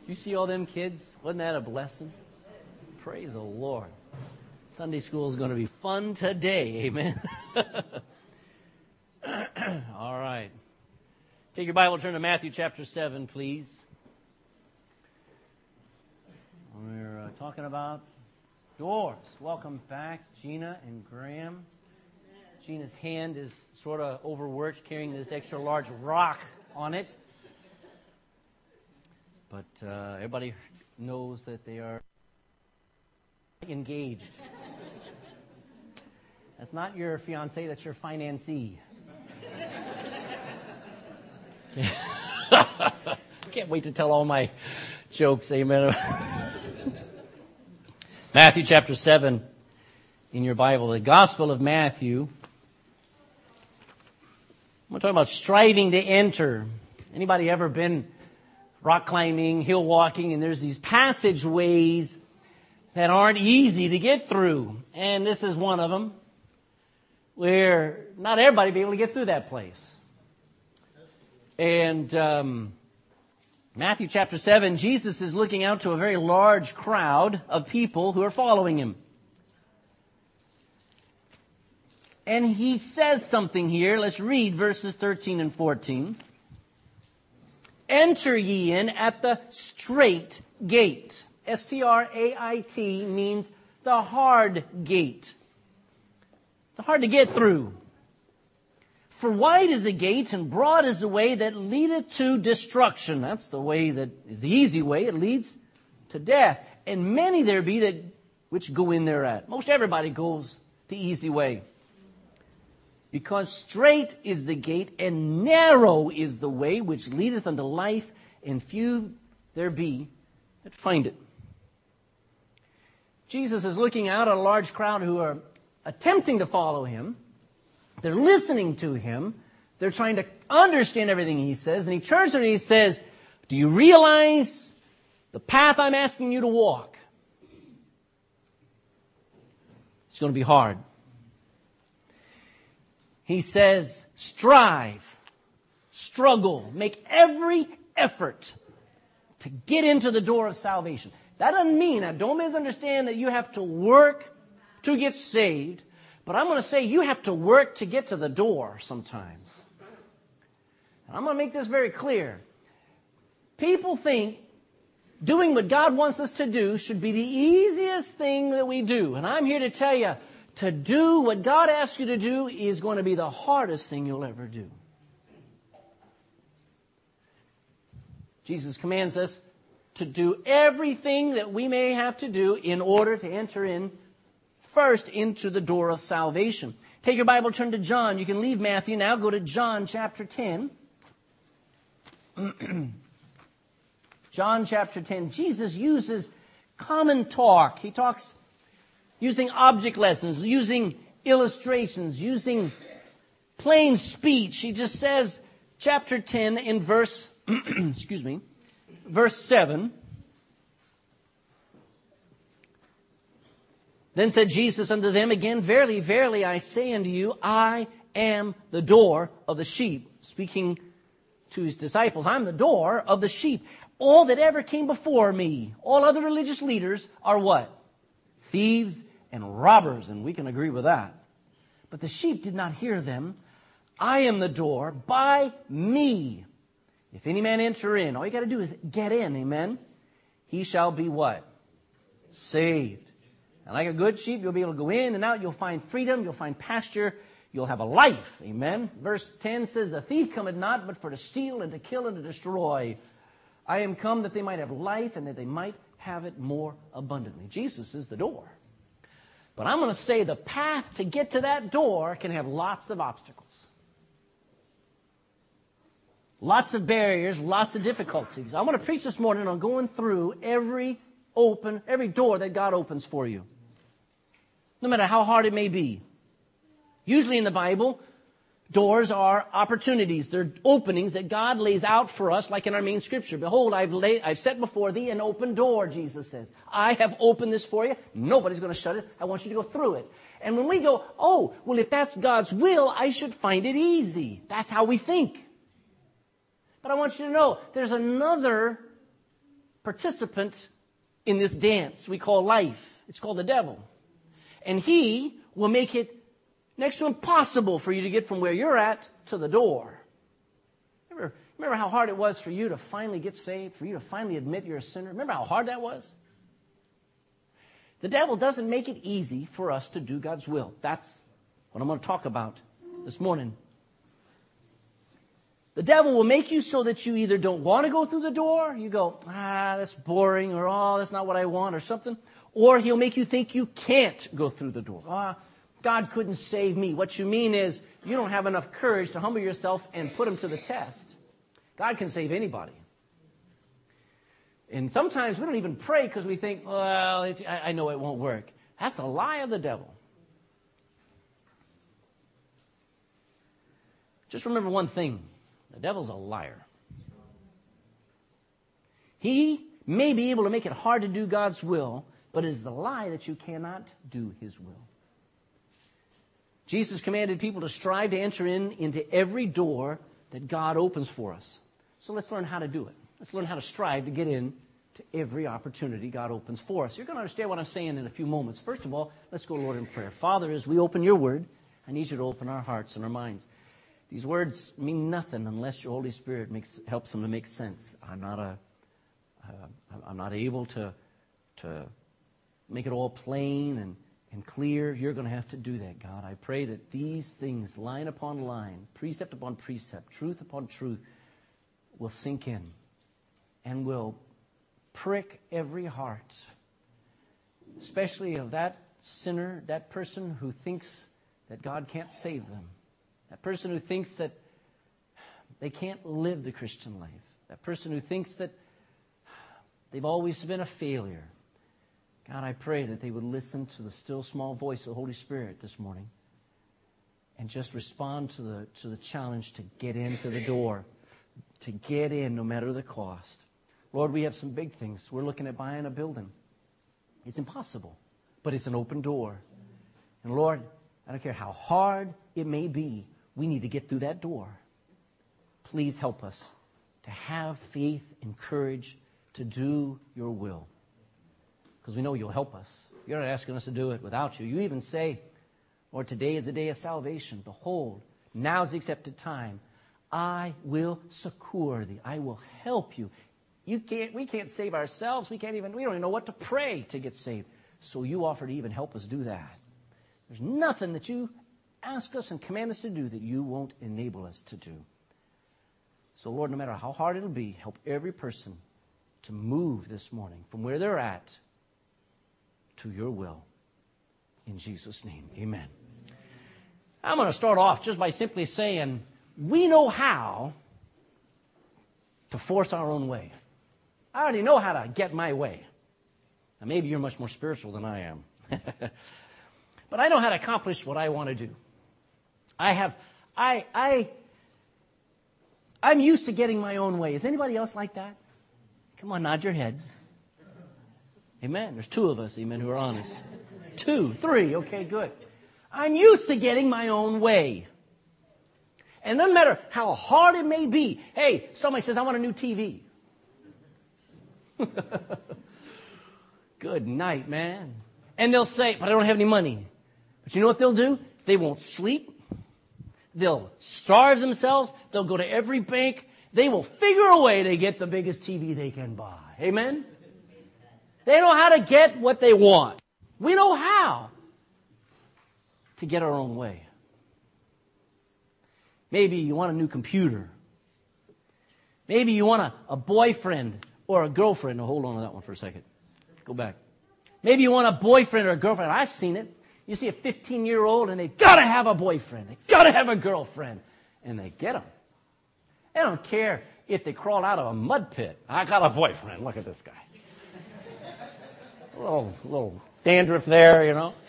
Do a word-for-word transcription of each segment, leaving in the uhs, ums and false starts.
You see all them kids? Wasn't that a blessing? Praise the Lord. Sunday school is going to be fun today. Amen. All right. Take your Bible, turn to Matthew chapter seven, please. We're uh, talking about doors. Welcome back, Gina and Graham. Gina's hand is sort of overworked, carrying this extra large rock on it. But uh, everybody knows that they are engaged. That's not your fiancé, that's your financee. Can't wait to tell all my jokes, amen. Matthew chapter seven in your Bible, the Gospel of Matthew. I'm talking about striving to enter. Anybody ever been rock climbing, hill walking, and there's these passageways that aren't easy to get through. And this is one of them, where not everybody will be able to get through that place. And um, Matthew chapter seven, Jesus is looking out to a very large crowd of people who are following him. And he says something here. Let's read verses thirteen and fourteen. Enter ye in at the strait gate. S T R A I T means the hard gate. It's hard to get through. For wide is the gate and broad is the way that leadeth to destruction. That's the way that is the easy way. It leads to death. And many there be that which go in thereat. Most everybody goes the easy way. Because strait is the gate and narrow is the way which leadeth unto life, and few there be that find it. Jesus is looking out at a large crowd who are attempting to follow him. They're listening to him. They're trying to understand everything he says. And he turns to them and he says, do you realize the path I'm asking you to walk? It's going to be hard. He says, strive, struggle, make every effort to get into the door of salvation. That doesn't mean, now don't misunderstand that you have to work to get saved, but I'm going to say you have to work to get to the door sometimes. And I'm going to make this very clear. People think doing what God wants us to do should be the easiest thing that we do. And I'm here to tell you, to do what God asks you to do is going to be the hardest thing you'll ever do. Jesus commands us to do everything that we may have to do in order to enter in first into the door of salvation. Take your Bible, turn to John. You can leave Matthew now. Go to John chapter ten. John chapter ten. Jesus uses common talk. He talks using object lessons, using illustrations, using plain speech. He just says, chapter ten in verse, excuse me, verse seven. Then said Jesus unto them again, verily, verily, I say unto you, I am the door of the sheep. Speaking to his disciples, I'm the door of the sheep. All that ever came before me, all other religious leaders are what? Thieves and robbers, and we can agree with that. But the sheep did not hear them. I am the door. By me, if any man enter in, all you got to do is get in, amen? He shall be what? Saved. And like a good sheep, you'll be able to go in and out. You'll find freedom. You'll find pasture. You'll have a life, amen? Verse ten says, the thief cometh not, but for to steal and to kill and to destroy. I am come that they might have life and that they might have it more abundantly. Jesus is the door. But I'm going to say the path to get to that door can have lots of obstacles. Lots of barriers, lots of difficulties. I'm going to preach this morning on going through every open, every door that God opens for you. No matter how hard it may be. Usually in the Bible, doors are opportunities. They're openings that God lays out for us, like in our main scripture. Behold, I've laid, I've set before thee an open door, Jesus says. I have opened this for you. Nobody's going to shut it. I want you to go through it. And when we go, oh, well, if that's God's will, I should find it easy. That's how we think. But I want you to know, there's another participant in this dance we call life. It's called the devil. And he will make it next to impossible for you to get from where you're at to the door. Remember, remember how hard it was for you to finally get saved, for you to finally admit you're a sinner? Remember how hard that was? The devil doesn't make it easy for us to do God's will. That's what I'm going to talk about this morning. The devil will make you so that you either don't want to go through the door, you go, ah, that's boring, or oh, that's not what I want, or something. Or he'll make you think you can't go through the door. Ah, God couldn't save me. What you mean is you don't have enough courage to humble yourself and put him to the test. God can save anybody. And sometimes we don't even pray because we think, well, it's, I, I know it won't work. That's a lie of the devil. Just remember one thing. The devil's a liar. He may be able to make it hard to do God's will, but it is the lie that you cannot do his will. Jesus commanded people to strive to enter in into every door that God opens for us. So let's learn how to do it. Let's learn how to strive to get in to every opportunity God opens for us. You're going to understand what I'm saying in a few moments. First of all, let's go to Lord in prayer. Father, as we open your word, I need you to open our hearts and our minds. These words mean nothing unless your Holy Spirit makes, helps them to make sense. I'm not a, uh, I'm not able to, to make it all plain and, and clear. You're going to have to do that, God. I pray that these things, line upon line, precept upon precept, truth upon truth, will sink in and will prick every heart, especially of that sinner, that person who thinks that God can't save them. That person who thinks that they can't live the Christian life. That person who thinks that they've always been a failure. God, I pray that they would listen to the still small voice of the Holy Spirit this morning and just respond to the, to the challenge to get into the door, to get in no matter the cost. Lord, we have some big things. We're looking at buying a building. It's impossible, but it's an open door. And Lord, I don't care how hard it may be, we need to get through that door. Please help us to have faith and courage to do your will. Because we know you'll help us. You're not asking us to do it without you. You even say, Lord, today is the day of salvation. Behold, now is the accepted time. I will succor thee. I will help you. You can't, we can't save ourselves. We can't even, we don't even know what to pray to get saved. So you offer to even help us do that. There's nothing that you ask us and command us to do that you won't enable us to do. So, Lord, no matter how hard it'll be, help every person to move this morning from where they're at to your will. In Jesus' name, amen. I'm going to start off just by simply saying we know how to force our own way. I already know how to get my way. Now, maybe you're much more spiritual than I am. But I know how to accomplish what I want to do. I have, I, I, I'm used to getting my own way. Is anybody else like that? Come on, nod your head. Amen. There's two of us, amen, who are honest. Two, three, okay, good. I'm used to getting my own way. And no matter how hard it may be, hey, somebody says, I want a new T V. Good night, man. And they'll say, but I don't have any money. But you know what they'll do? They won't sleep. They'll starve themselves. They'll go to every bank. They will figure a way to get the biggest T V they can buy. Amen? They know how to get what they want. We know how to get our own way. Maybe you want a new computer. Maybe you want a, a boyfriend or a girlfriend. Oh, hold on to that one for a second. Go back. Maybe you want a boyfriend or a girlfriend. I've seen it. You see a fifteen-year-old and they've got to have a boyfriend. They've got to have a girlfriend. And they get them. They don't care if they crawl out of a mud pit. I got a boyfriend. Look at this guy. A little, little dandruff there, you know.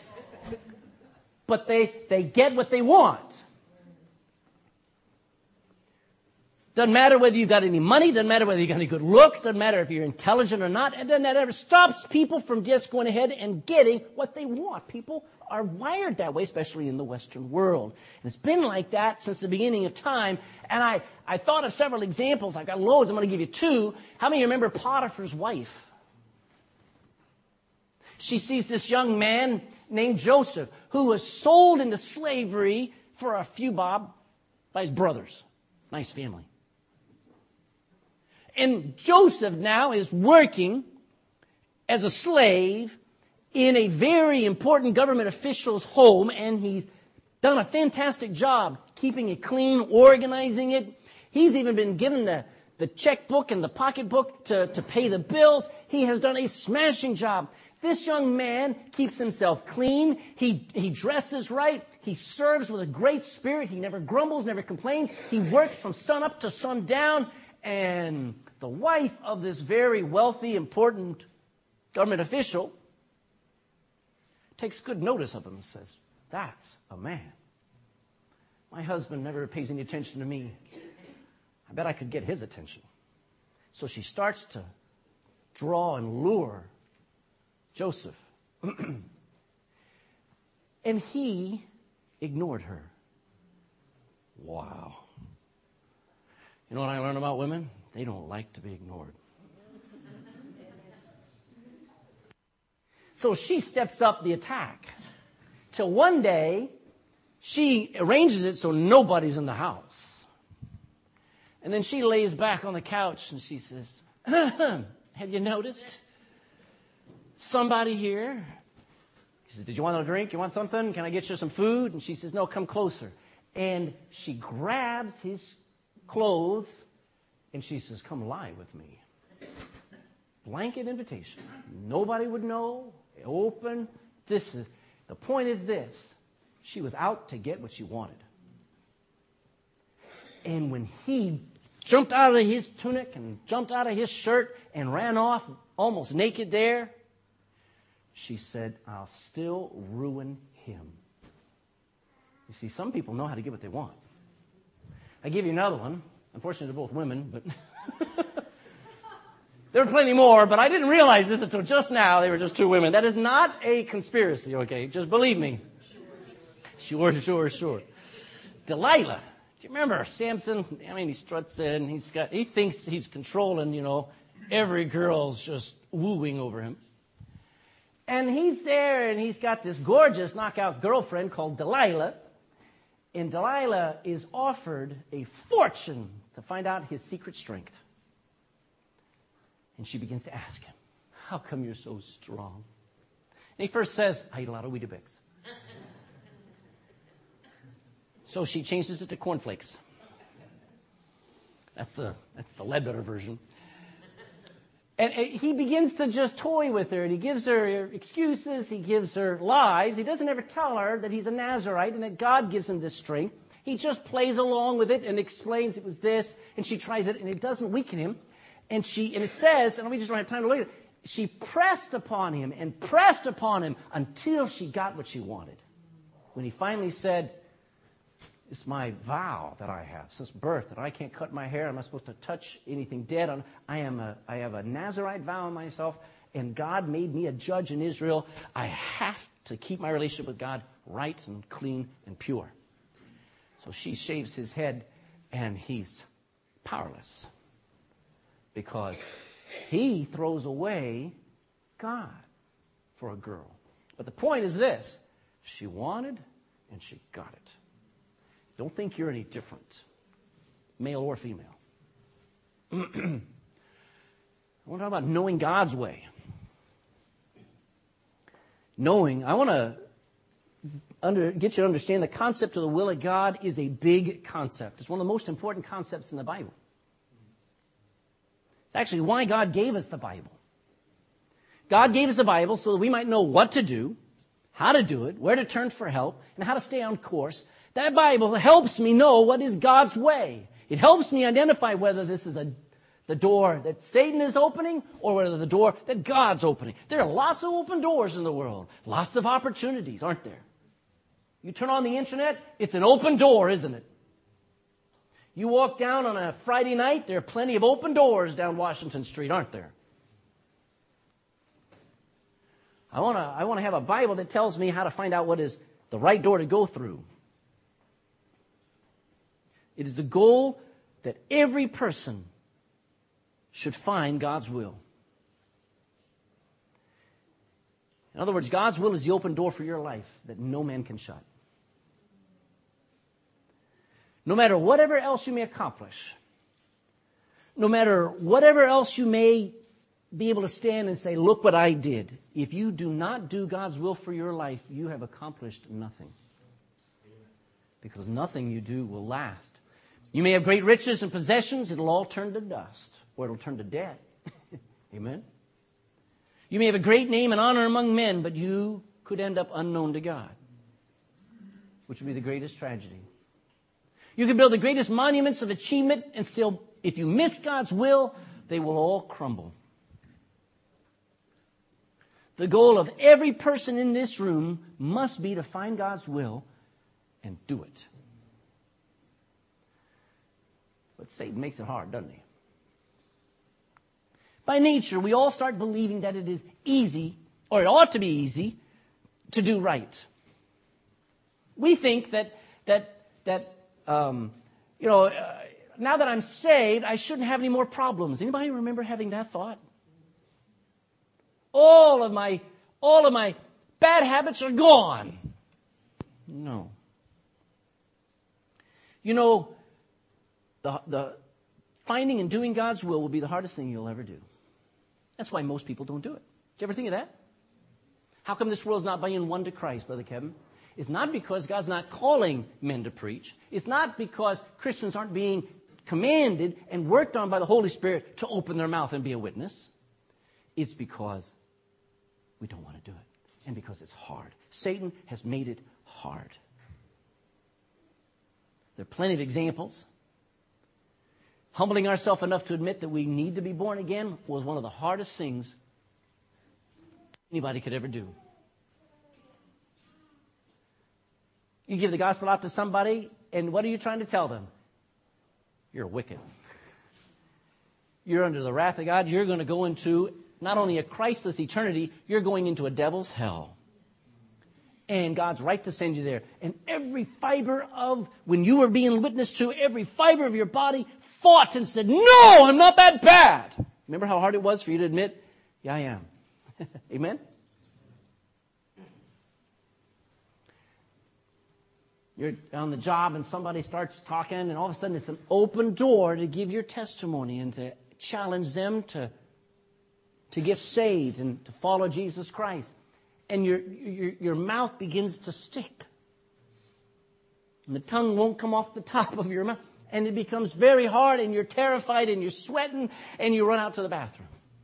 But they, they get what they want. Doesn't matter whether you've got any money, doesn't matter whether you've got any good looks, doesn't matter if you're intelligent or not. It doesn't ever stops people from just going ahead and getting what they want. People are wired that way, especially in the Western world. And it's been like that since the beginning of time. And I, I thought of several examples. I've got loads. I'm going to give you two. How many remember Potiphar's wife? She sees this young man named Joseph who was sold into slavery for a few bob by his brothers. Nice family. And Joseph now is working as a slave in a very important government official's home, and he's done a fantastic job keeping it clean, organizing it. He's even been given the, the checkbook and the pocketbook to, to pay the bills. He has done a smashing job. This young man keeps himself clean. He, he dresses right. He serves with a great spirit. He never grumbles, never complains. He works from sun up to sundown. And the wife of this very wealthy, important government official takes good notice of him and says, that's a man. My husband never pays any attention to me. I bet I could get his attention. So she starts to draw and lure Joseph. And he ignored her. Wow. You know what I learned about women? They don't like to be ignored. So she steps up the attack. Till one day, she arranges it so nobody's in the house. And then she lays back on the couch and she says, have you noticed somebody here? He says, did you want a drink? You want something? Can I get you some food? And she says, no, come closer. And she grabs his clothes and she says, come lie with me. Blanket invitation. Nobody would know. Open. This is, the point is this. She was out to get what she wanted. And when he jumped out of his tunic and jumped out of his shirt and ran off almost naked there, she said, I'll still ruin him. You see, some people know how to get what they want. I give you another one. Unfortunately, they're both women, but there were plenty more, but I didn't realize this until just now. They were just two women. That is not a conspiracy, okay? Just believe me. Sure, sure, sure. Delilah. Do you remember Samson? I mean, he struts in. He's got. He thinks he's controlling, you know. Every girl's just wooing over him. And he's there, and he's got this gorgeous knockout girlfriend called Delilah. And Delilah is offered a fortune to find out his secret strength. And she begins to ask him, how come you're so strong? And he first says, I eat a lot of Weetabix. So she changes it to cornflakes. That's the, that's the Ledbetter version. And he begins to just toy with her, and he gives her excuses, he gives her lies. He doesn't ever tell her that he's a Nazarite and that God gives him this strength. He just plays along with it and explains it was this, and she tries it, and it doesn't weaken him. And she, and it says, and we just don't have time to look at it, she pressed upon him and pressed upon him until she got what she wanted. When he finally said, it's my vow that I have since birth that I can't cut my hair. I'm not supposed to touch anything dead. On, I am a, I have a Nazarite vow on myself, and God made me a judge in Israel. I have to keep my relationship with God right and clean and pure. So she shaves his head, and he's powerless because he throws away God for a girl. But the point is this: she wanted, and she got it. Don't think you're any different, male or female. I want to talk about knowing God's way. Knowing, I want to under, get you to understand the concept of the will of God is a big concept. It's one of the most important concepts in the Bible. It's actually why God gave us the Bible. God gave us the Bible so that we might know what to do, how to do it, where to turn for help, and how to stay on course. That Bible helps me know what is God's way. It helps me identify whether this is a, the door that Satan is opening or whether the door that God's opening. There are lots of open doors in the world. Lots of opportunities, aren't there? You turn on the internet, it's an open door, isn't it? You walk down on a Friday night, there are plenty of open doors down Washington Street, aren't there? I want to I want to have a Bible that tells me how to find out what is the right door to go through. It is the goal that every person should find God's will. In other words, God's will is the open door for your life that no man can shut. No matter whatever else you may accomplish, no matter whatever else you may be able to stand and say, look what I did. If you do not do God's will for your life, you have accomplished nothing. Because nothing you do will last. You may have great riches and possessions. It'll all turn to dust. Or it'll turn to debt. Amen? You may have a great name and honor among men, but you could end up unknown to God. Which would be the greatest tragedy. You can build the greatest monuments of achievement, and still, if you miss God's will, they will all crumble. The goal of every person in this room must be to find God's will and do it. But Satan makes it hard, doesn't he? By nature, we all start believing that it is easy, or it ought to be easy, to do right. We think that, that, that um, you know, uh, now that I'm saved, I shouldn't have any more problems. Anybody remember having that thought? All of my, all of my bad habits are gone. No. You know, the, the finding and doing God's will will be the hardest thing you'll ever do. That's why most people don't do it. Did you ever think of that? How come this world's not bringing one to Christ, Brother Kevin? It's not because God's not calling men to preach. It's not because Christians aren't being commanded and worked on by the Holy Spirit to open their mouth and be a witness. It's because we don't want to do it. And because it's hard. Satan has made it hard. There are plenty of examples. Humbling ourselves enough to admit that we need to be born again was one of the hardest things anybody could ever do. You give the gospel out to somebody, and what are you trying to tell them? You're wicked. You're under the wrath of God. You're going to go into not only a Christless eternity, you're going into a devil's hell. And God's right to send you there. And every fiber of, when you were being witnessed to, every fiber of your body fought and said, no, I'm not that bad. Remember how hard it was for you to admit, yeah, I am. Amen? You're on the job and somebody starts talking, and all of a sudden it's an open door to give your testimony and to challenge them to, to get saved and to follow Jesus Christ. And your, your, your mouth begins to stick. And the tongue won't come off the top of your mouth. And it becomes very hard, and you're terrified, and you're sweating, and you run out to the bathroom.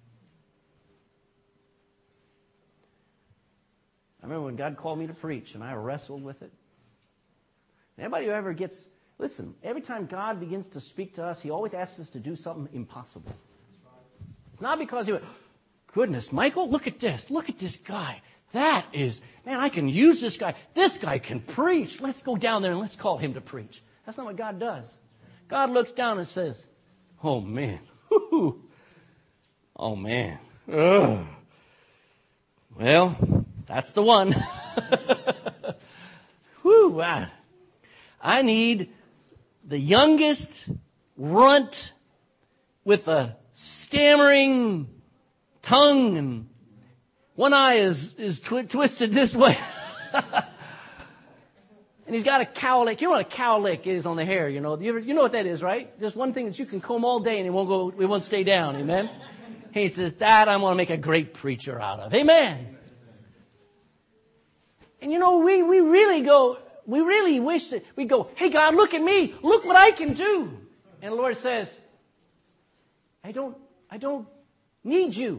I remember when God called me to preach, and I wrestled with it. Anybody who ever gets, listen, every time God begins to speak to us, He always asks us to do something impossible. It's not because He went, goodness, Michael, look at this. Look at this guy. That is, man, I can use this guy. This guy can preach. Let's go down there and let's call him to preach. That's not what God does. God looks down and says, oh, man. Woo-hoo. Oh, man. Ugh. Well, that's the one. Whew, I, I need the youngest runt with a stammering tongue, and one eye is, is twi- twisted this way. And he's got a cowlick. You know what a cowlick is on the hair, you know. You, ever, you know what that is, right? Just one thing that you can comb all day and it won't go, it won't stay down. Amen? He says, that I want to make a great preacher out of. Amen? And you know, we, we really go, we really wish that we go, hey God, look at me. Look what I can do. And the Lord says, I don't, I don't need you.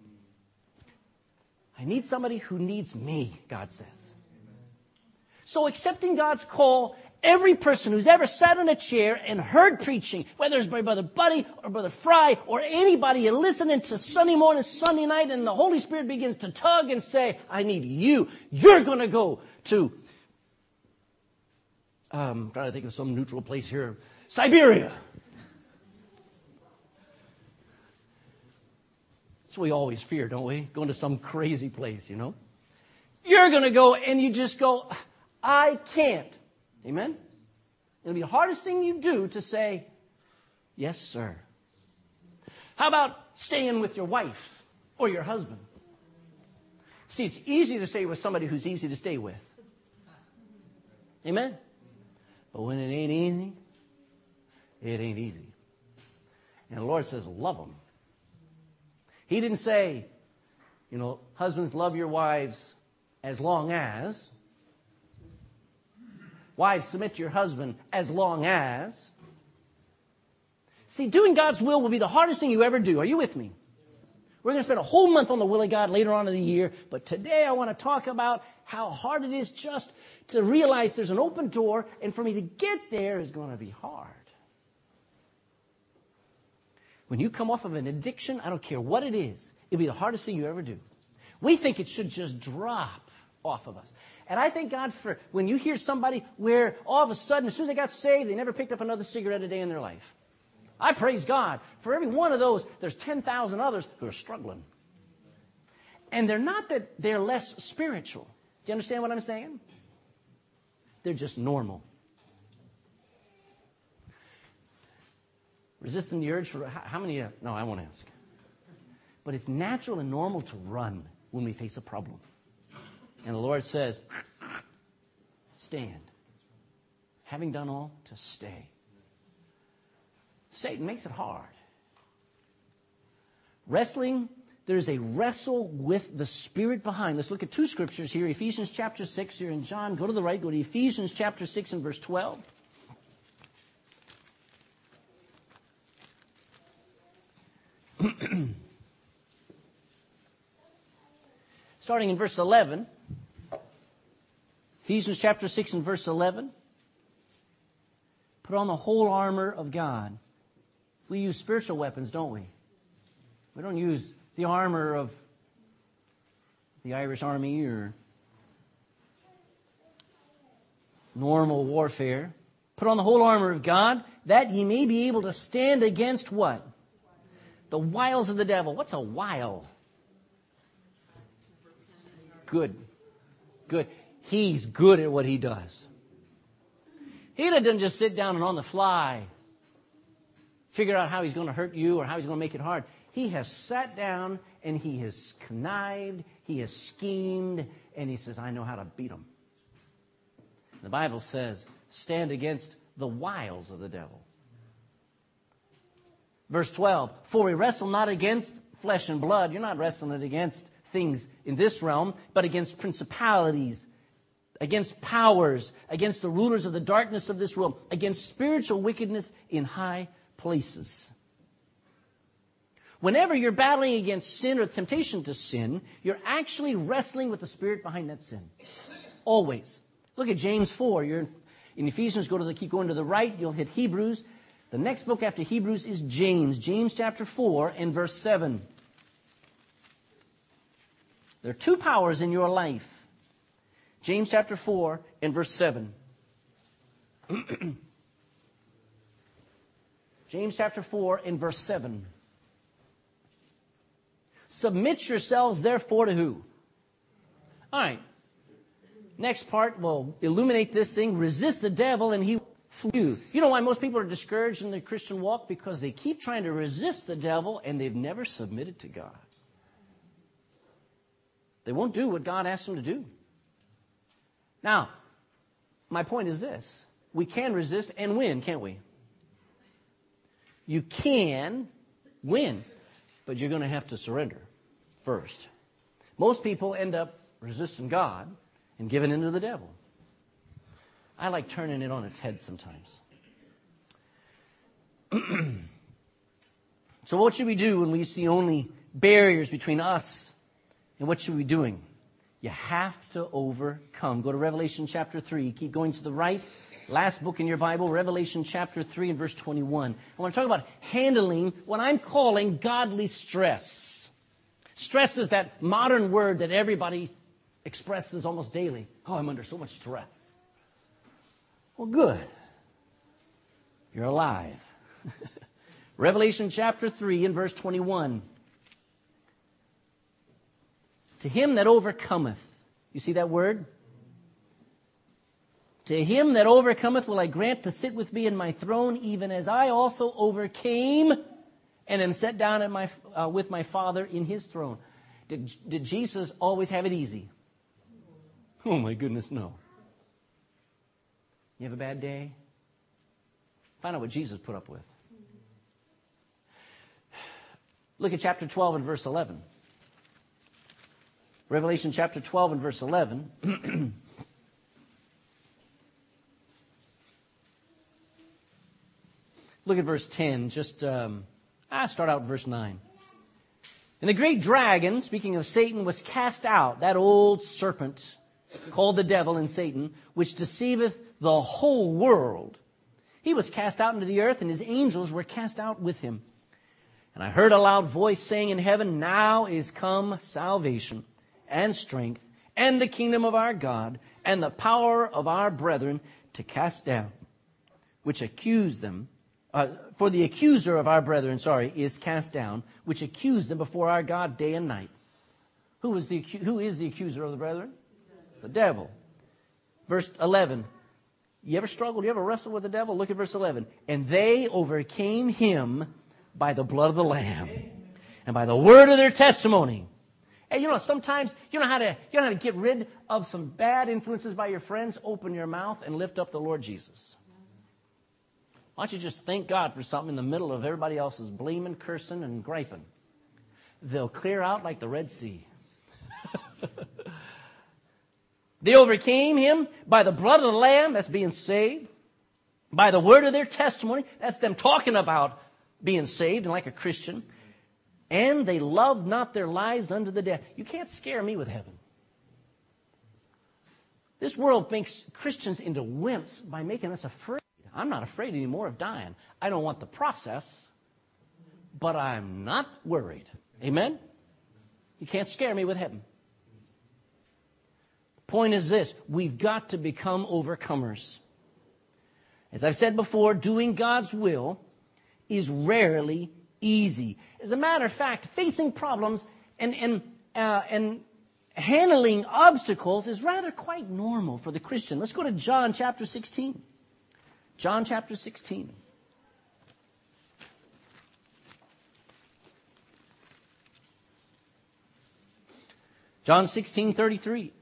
I need somebody who needs me, God says. So accepting God's call, every person who's ever sat on a chair and heard preaching, whether it's by Brother Buddy or Brother Fry or anybody, and listening to Sunday morning, Sunday night, and the Holy Spirit begins to tug and say, I need you. You're going to go to, um, I'm trying to think of some neutral place here, Siberia. That's what we always fear, don't we? Going to some crazy place, you know. You're going to go and you just go, I can't. Amen? It'll be the hardest thing you do to say, yes, sir. How about staying with your wife or your husband? See, it's easy to stay with somebody who's easy to stay with. Amen? But when it ain't easy, it ain't easy. And the Lord says, love them. He didn't say, you know, husbands, love your wives as long as. Wives, submit to your husband as long as. See, doing God's will will be the hardest thing you ever do. Are you with me? We're going to spend a whole month on the will of God later on in the year. But today I want to talk about how hard it is just to realize there's an open door. And for me to get there is going to be hard. When you come off of an addiction, I don't care what it is, it'll be the hardest thing you ever do. We think it should just drop off of us. And I thank God for when you hear somebody where all of a sudden, as soon as they got saved, they never picked up another cigarette a day in their life. I praise God. For every one of those, there's ten thousand others who are struggling. And they're not that they're less spiritual. Do you understand what I'm saying? They're just normal. Resisting the urge for, how many, uh, no, I won't ask. But it's natural and normal to run when we face a problem. And the Lord says, stand. Having done all, to stay. Satan makes it hard. Wrestling, there's a wrestle with the Spirit behind. Let's look at two scriptures here. Ephesians chapter six here in John. Go to the right. Go to Ephesians chapter six and verse twelve. Starting in verse eleven. Ephesians chapter six and verse eleven. Put on the whole armor of God. We use spiritual weapons, don't we? We don't use the armor of the Irish Army or normal warfare. Put on the whole armor of God, that ye may be able to stand against what? The wiles of the devil. What's a wile? Good. Good. He's good at what he does. He doesn't just sit down and on the fly figure out how he's going to hurt you or how he's going to make it hard. He has sat down and he has connived, he has schemed, and he says, I know how to beat him. The Bible says, stand against the wiles of the devil. Verse twelve, for we wrestle not against flesh and blood. You're not wrestling against things in this realm, but against principalities, against powers, against the rulers of the darkness of this world, against spiritual wickedness in high places. Whenever you're battling against sin or temptation to sin, you're actually wrestling with the spirit behind that sin. Always. Look at James four. You're in, in Ephesians, go to the, keep going to the right, you'll hit Hebrews. The next book after Hebrews is James. James chapter four and verse seven. There are two powers in your life. James chapter four and verse seven. James chapter four and verse seven. Submit yourselves therefore to who? All right. Next part will illuminate this thing. Resist the devil and he will flee. You know why most people are discouraged in their Christian walk? Because they keep trying to resist the devil and they've never submitted to God. They won't do what God asks them to do. Now, my point is this. We can resist and win, can't we? You can win, but you're going to have to surrender first. Most people end up resisting God and giving in to the devil. I like turning it on its head sometimes. So what should we do when we see only barriers between us and what should we be doing? You have to overcome. Go to Revelation chapter three. Keep going to the right. Last book in your Bible, Revelation chapter three and verse twenty-one. I want to talk about handling what I'm calling godly stress. Stress is that modern word that everybody expresses almost daily. Oh, I'm under so much stress. Well, good. You're alive. Revelation chapter three and verse twenty-one. To him that overcometh. You see that word? To him that overcometh will I grant to sit with me in my throne, even as I also overcame and am set down at my, uh, with my Father in his throne. Did, did Jesus always have it easy? Oh my goodness, no. You have a bad day? Find out what Jesus put up with. Look at chapter twelve and verse eleven. Revelation chapter twelve and verse eleven. Look at verse ten. Just um, ah, start out verse nine. And the great dragon, speaking of Satan, was cast out, that old serpent called the devil and Satan, which deceiveth the whole world. He was cast out into the earth, and his angels were cast out with him. And I heard a loud voice saying in heaven, Now is come salvation and strength and the kingdom of our God and the power of our brethren to cast down, which accuse them. Uh, for the accuser of our brethren, sorry, is cast down, which accused them before our God day and night. Who is the who is the accuser of the brethren? The devil. Verse eleven. You ever struggled? You ever wrestled with the devil? Look at verse eleven. And they overcame him by the blood of the Lamb and by the word of their testimony. And you know, sometimes you know how to you know how to get rid of some bad influences by your friends. Open your mouth and lift up the Lord Jesus. Why don't you just thank God for something in the middle of everybody else's blaming, cursing, and griping? They'll clear out like the Red Sea. They overcame him by the blood of the Lamb, that's being saved, by the word of their testimony, that's them talking about being saved and like a Christian, and they loved not their lives unto the death. You can't scare me with heaven. This world makes Christians into wimps by making us afraid. I'm not afraid anymore of dying. I don't want the process, but I'm not worried. Amen? You can't scare me with heaven. The point is this. We've got to become overcomers. As I've said before, doing God's will is rarely easy. As a matter of fact, facing problems and, and, uh, and handling obstacles is rather quite normal for the Christian. Let's go to John chapter sixteen. John chapter sixteen. John sixteen thirty-three.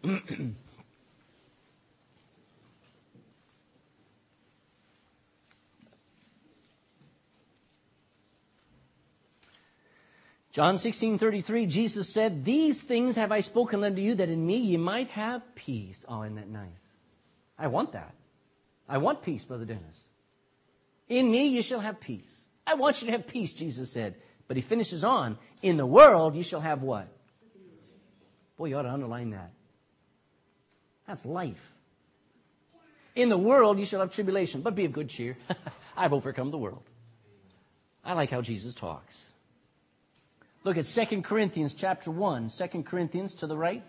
John sixteen thirty-three, Jesus said, These things have I spoken unto you, that in me ye might have peace. Oh, isn't that nice? I want that. I want peace, Brother Dennis. In me you shall have peace. I want you to have peace, Jesus said. But he finishes on, in the world you shall have what? Boy, you ought to underline that. That's life. In the world you shall have tribulation, but be of good cheer. I've overcome the world. I like how Jesus talks. Look at Second Corinthians chapter one. Second Corinthians to the right.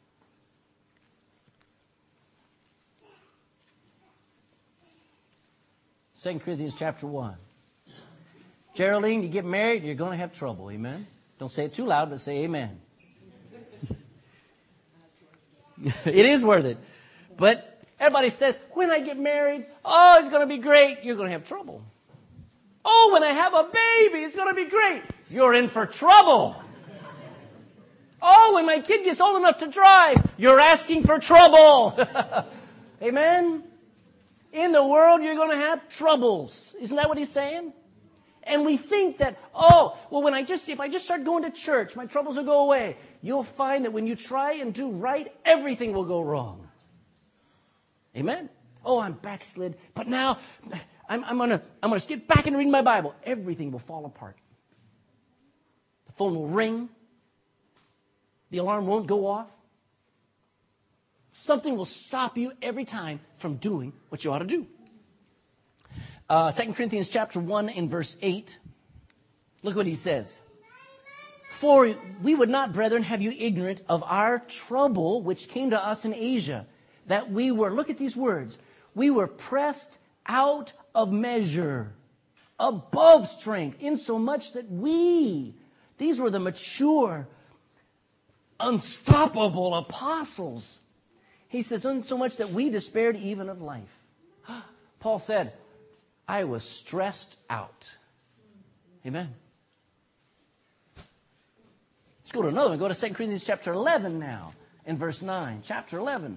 Second Corinthians chapter one. Geraldine, you get married, you're going to have trouble. Amen? Don't say it too loud, but say amen. It is worth it. But everybody says, when I get married, oh, it's going to be great. You're going to have trouble. Oh, when I have a baby, it's going to be great. You're in for trouble. Oh, when my kid gets old enough to drive, you're asking for trouble. Amen? In the world, you're going to have troubles. Isn't that what he's saying? And we think that, oh, well, when I just, if I just start going to church, my troubles will go away. You'll find that when you try and do right, everything will go wrong. Amen? Oh, I'm backslid, but now I'm, I'm gonna, I'm gonna get back and read my Bible. Everything will fall apart. The phone will ring. The alarm won't go off. Something will stop you every time from doing what you ought to do. Uh, Second Corinthians chapter one and verse eight. Look what he says. For we would not, brethren, have you ignorant of our trouble which came to us in Asia, that we were, look at these words, we were pressed out of measure, above strength, insomuch that we, these were the mature, unstoppable apostles. He says, insomuch that we despaired even of life. Paul said, I was stressed out. Amen. Let's go to another one. Go to Second Corinthians chapter eleven now, in verse nine. Chapter eleven.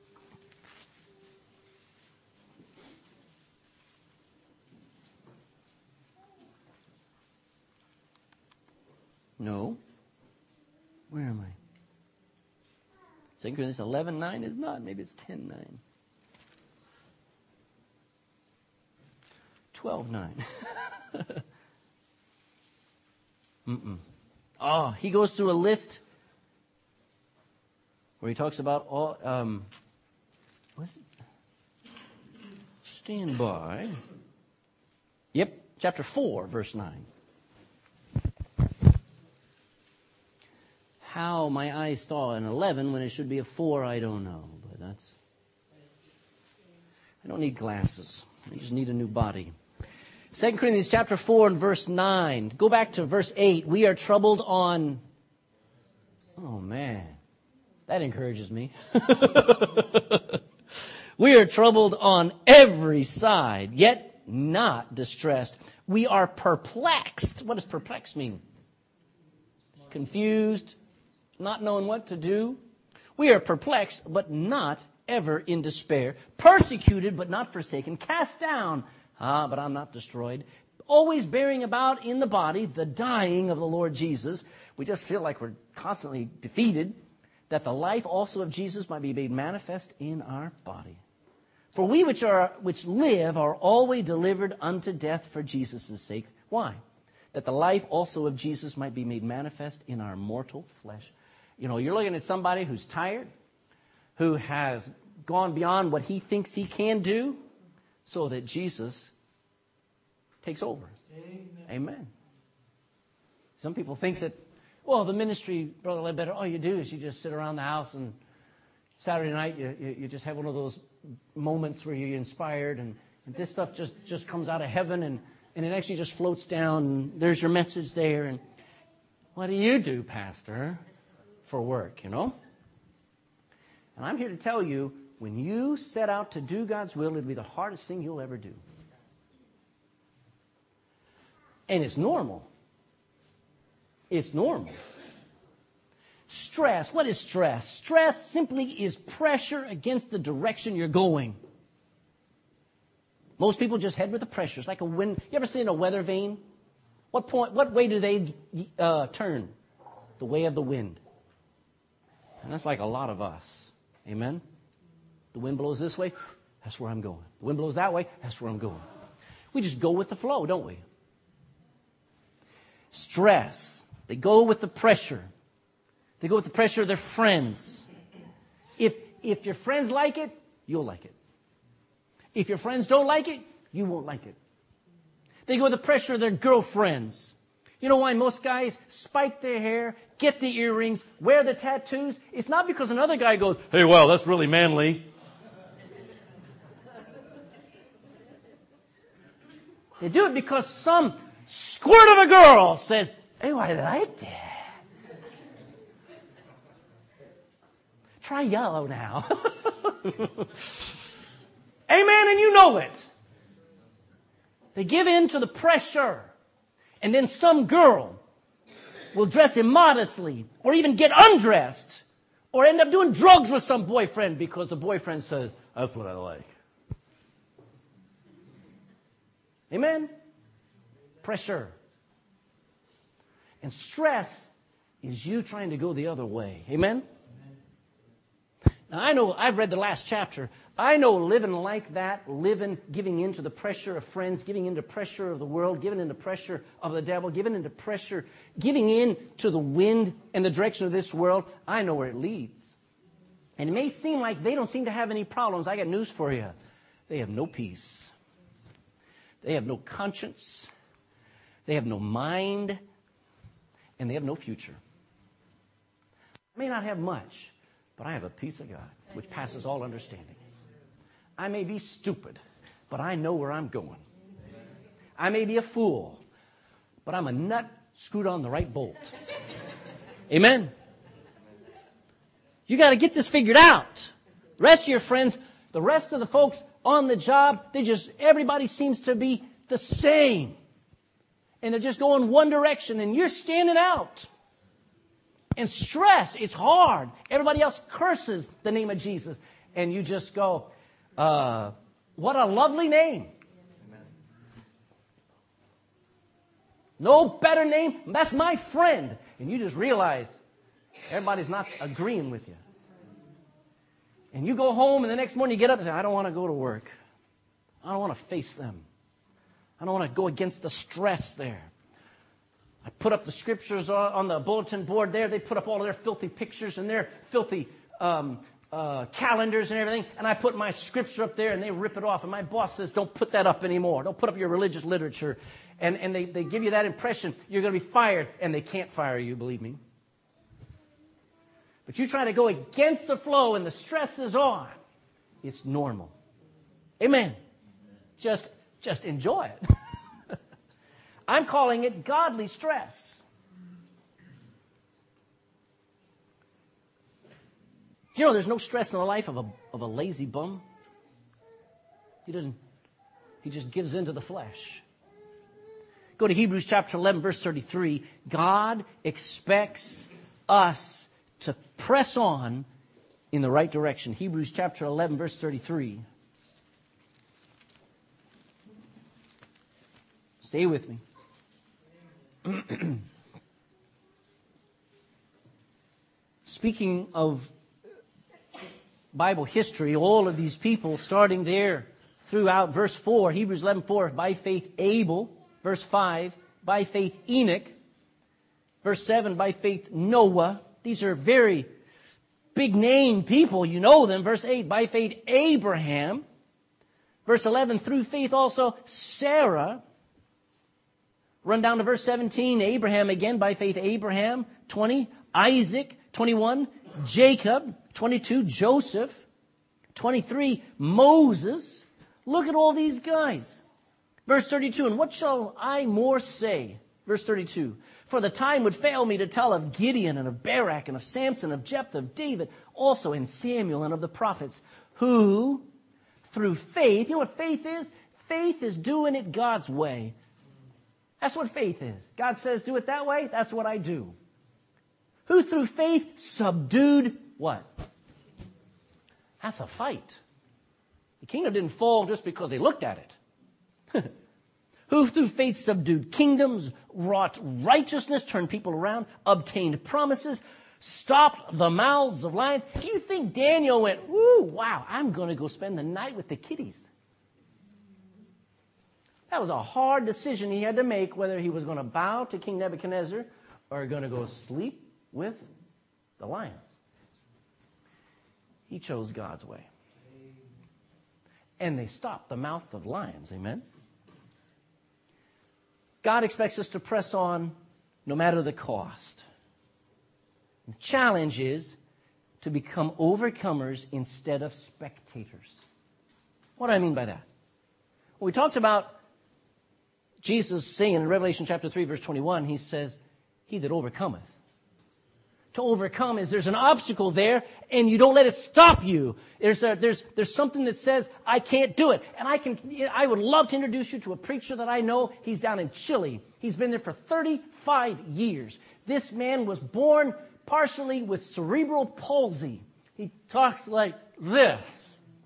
No. Where am I? Second Corinthians eleven nine is not. Maybe it's ten nine. twelve nine. Mm-mm. Oh, he goes through a list where he talks about all. Um, what's it? Stand by. Yep, chapter four, verse nine. How my eyes saw an eleven when it should be a four, I don't know. But that's. I don't need glasses. I just need a new body. Second Corinthians chapter four and verse nine. Go back to verse eight. We are troubled on... Oh, man. That encourages me. We are troubled on every side, yet not distressed. We are perplexed. What does perplexed mean? Confused, not knowing what to do. We are perplexed, but not ever in despair. Persecuted, but not forsaken. Cast down, ah, but I'm not destroyed. Always bearing about in the body the dying of the Lord Jesus. We just feel like we're constantly defeated, that the life also of Jesus might be made manifest in our body. For we which are which live are always delivered unto death for Jesus' sake. Why? That the life also of Jesus might be made manifest in our mortal flesh. You know, you're looking at somebody who's tired, who has gone beyond what he thinks he can do, so that Jesus takes over. Amen. Amen. Some people think that, well, the ministry, Brother Ledbetter, all you do is you just sit around the house and Saturday night you, you, you just have one of those moments where you're inspired and, and this stuff just, just comes out of heaven and, and it actually just floats down and there's your message there. And what do you do, Pastor, for work, you know? And I'm here to tell you, when you set out to do God's will, it'll be the hardest thing you'll ever do. And it's normal. It's normal. Stress. What is stress? Stress simply is pressure against the direction you're going. Most people just head with the pressure. It's like a wind. You ever seen a weather vane? What point? What way do they uh, turn? The way of the wind. And that's like a lot of us. Amen? The wind blows this way. That's where I'm going. The wind blows that way. That's where I'm going. We just go with the flow, don't we? Stress. They go with the pressure. They go with the pressure of their friends. If, if your friends like it, you'll like it. If your friends don't like it, you won't like it. They go with the pressure of their girlfriends. You know why most guys spike their hair, get the earrings, wear the tattoos? It's not because another guy goes, hey, well, that's really manly. They do it because some squirt of a girl says, hey, I like that. Try yellow now. Amen, and you know it. They give in to the pressure. And then some girl will dress immodestly or even get undressed or end up doing drugs with some boyfriend because the boyfriend says, that's what I like. Amen? Pressure. And stress is you trying to go the other way. Amen? Now, I know, I've read the last chapter. I know living like that, living, giving into the pressure of friends, giving into pressure of the world, giving into pressure of the devil, giving into pressure, giving in to the wind and the direction of this world, I know where it leads. And it may seem like they don't seem to have any problems. I got news for you. They have no peace. They have no conscience. They have no mind. And they have no future. I may not have much, but I have a peace of God, which passes all understanding. I may be stupid, but I know where I'm going. I may be a fool, but I'm a nut screwed on the right bolt. Amen? You got to get this figured out. The rest of your friends, the rest of the folks on the job, they just, everybody seems to be the same. And they're just going one direction, and you're standing out. And stress, it's hard. Everybody else curses the name of Jesus. And you just go, uh, what a lovely name. Amen. No better name. That's my friend. And you just realize everybody's not agreeing with you. And you go home, and the next morning you get up and say, I don't want to go to work. I don't want to face them. I don't want to go against the stress there. I put up the scriptures on the bulletin board there. They put up all of their filthy pictures and their filthy um, uh, calendars and everything. And I put my scripture up there, and they rip it off. And my boss says, don't put that up anymore. Don't put up your religious literature. And, and they, they give you that impression you're going to be fired. And they can't fire you, believe me. But you try to go against the flow, and the stress is on. It's normal. Amen. Just, just enjoy it. I'm calling it godly stress. You know, there's no stress in the life of a, of a lazy bum. He doesn't, he just gives in to the flesh. Go to Hebrews chapter eleven, verse thirty-three. God expects us to press on in the right direction. Hebrews chapter eleven, verse thirty-three. Stay with me. Speaking of Bible history, all of these people starting there throughout verse four, Hebrews eleven four, by faith Abel, verse five, by faith Enoch, verse seven, by faith Noah. These are very big name people, you know them. Verse eight, by faith Abraham. Verse eleven, through faith also Sarah. Run down to verse seventeen, Abraham again, by faith Abraham. twenty, Isaac. twenty-one, Jacob. twenty-two, Joseph. twenty-three, Moses. Look at all these guys. Verse thirty-two, and what shall I more say? Verse thirty-two, for the time would fail me to tell of Gideon and of Barak and of Samson, of Jephthah, of David, also and Samuel and of the prophets, who through faith, you know what faith is? Faith is doing it God's way. That's what faith is. God says, do it that way. That's what I do. Who through faith subdued what? That's a fight. The kingdom didn't fall just because they looked at it. Who through faith subdued kingdoms, wrought righteousness, turned people around, obtained promises, stopped the mouths of lions. Do you think Daniel went, ooh, wow, I'm going to go spend the night with the kiddies? That was a hard decision he had to make, whether he was going to bow to King Nebuchadnezzar or going to go sleep with the lions. He chose God's way. And they stopped the mouth of lions. Amen? God expects us to press on no matter the cost. The challenge is to become overcomers instead of spectators. What do I mean by that? Well, we talked about Jesus saying in Revelation chapter three, verse twenty-one, he says, he that overcometh. To overcome is there's an obstacle there, and you don't let it stop you. There's a, there's there's something that says, I can't do it. And I can I would love to introduce you to a preacher that I know. He's down in Chile. He's been there for thirty-five years. This man was born partially with cerebral palsy. He talks like this.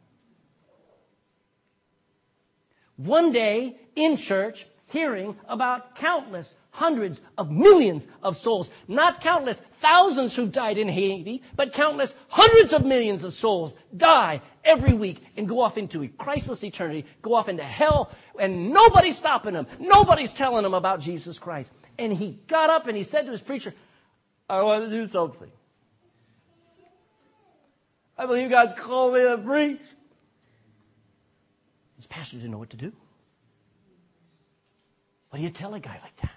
One day in church, hearing about countless hundreds of millions of souls. Not countless thousands who've died in Haiti, but countless hundreds of millions of souls die every week and go off into a Christless eternity, go off into hell, and nobody's stopping them. Nobody's telling them about Jesus Christ. And he got up and he said to his preacher, I want to do something. I believe God's called me to preach. His pastor didn't know what to do. What do you tell a guy like that?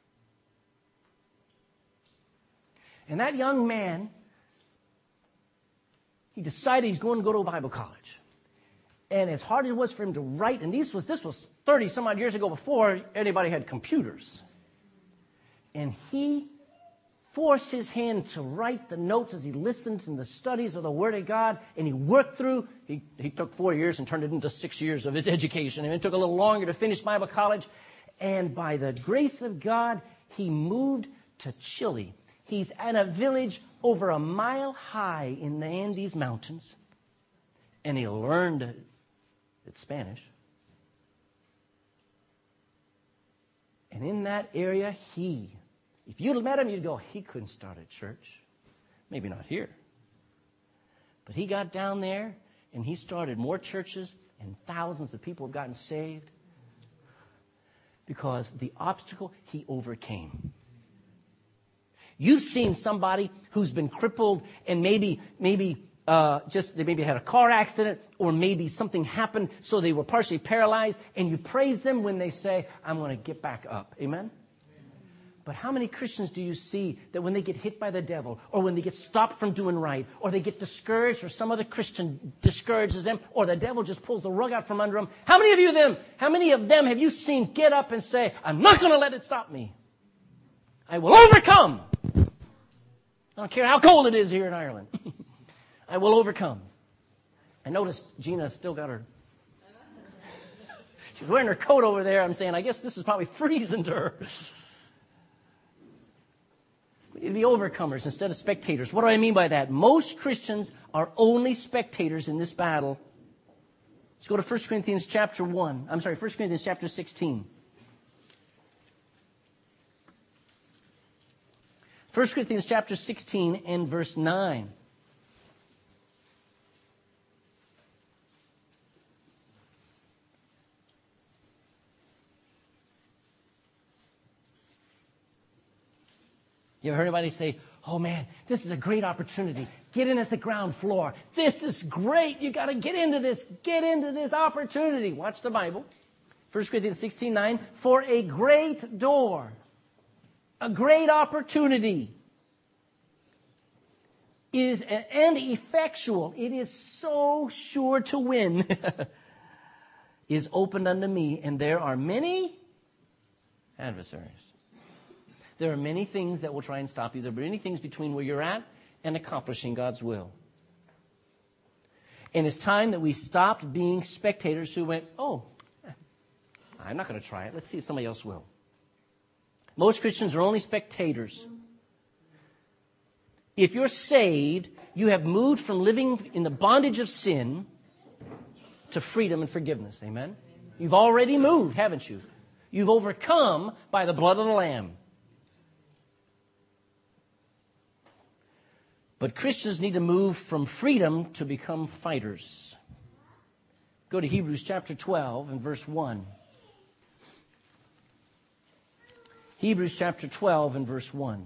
And that young man, he decided he's going to go to a Bible college. And as hard as it was for him to write, and this was, this was thirty some odd years ago before anybody had computers. And he forced his hand to write the notes as he listened in the studies of the Word of God, and he worked through. He, he took four years and turned it into six years of his education, and it took a little longer to finish Bible college. And by the grace of God, he moved to Chile. He's in a village over a mile high in the Andes Mountains, and he learned it's Spanish. And in that area, he, if you'd met him, you'd go, he couldn't start a church. Maybe not here. But he got down there, and he started more churches, and thousands of people have gotten saved because the obstacle he overcame. You've seen somebody who's been crippled and maybe, maybe, Uh, just they maybe had a car accident or maybe something happened so they were partially paralyzed, and you praise them when they say, I'm going to get back up. Amen? Amen? But how many Christians do you see that when they get hit by the devil or when they get stopped from doing right or they get discouraged or some other Christian discourages them or the devil just pulls the rug out from under them? How many of you them, how many of them have you seen get up and say, I'm not going to let it stop me. I will overcome. I don't care how cold it is here in Ireland. I will overcome. I noticed Gina still got her. She's wearing her coat over there. I'm saying, I guess this is probably freezing to her. We need to be overcomers instead of spectators. What do I mean by that? Most Christians are only spectators in this battle. Let's go to First Corinthians chapter one. I'm sorry, First Corinthians chapter sixteen. First Corinthians chapter sixteen and verse nine. You ever heard anybody say, oh man, this is a great opportunity. Get in at the ground floor. This is great. You got to get into this. Get into this opportunity. Watch the Bible. First Corinthians sixteen nine. For a great door, a great opportunity is and effectual. It is so sure to win. Is opened unto me, and there are many adversaries. There are many things that will try and stop you. There are many things between where you're at and accomplishing God's will. And it's time that we stopped being spectators who went, oh, I'm not going to try it. Let's see if somebody else will. Most Christians are only spectators. If you're saved, you have moved from living in the bondage of sin to freedom and forgiveness. Amen? You've already moved, haven't you? You've overcome by the blood of the Lamb. But Christians need to move from freedom to become fighters. Go to Hebrews chapter twelve and verse one. Hebrews chapter twelve and verse one.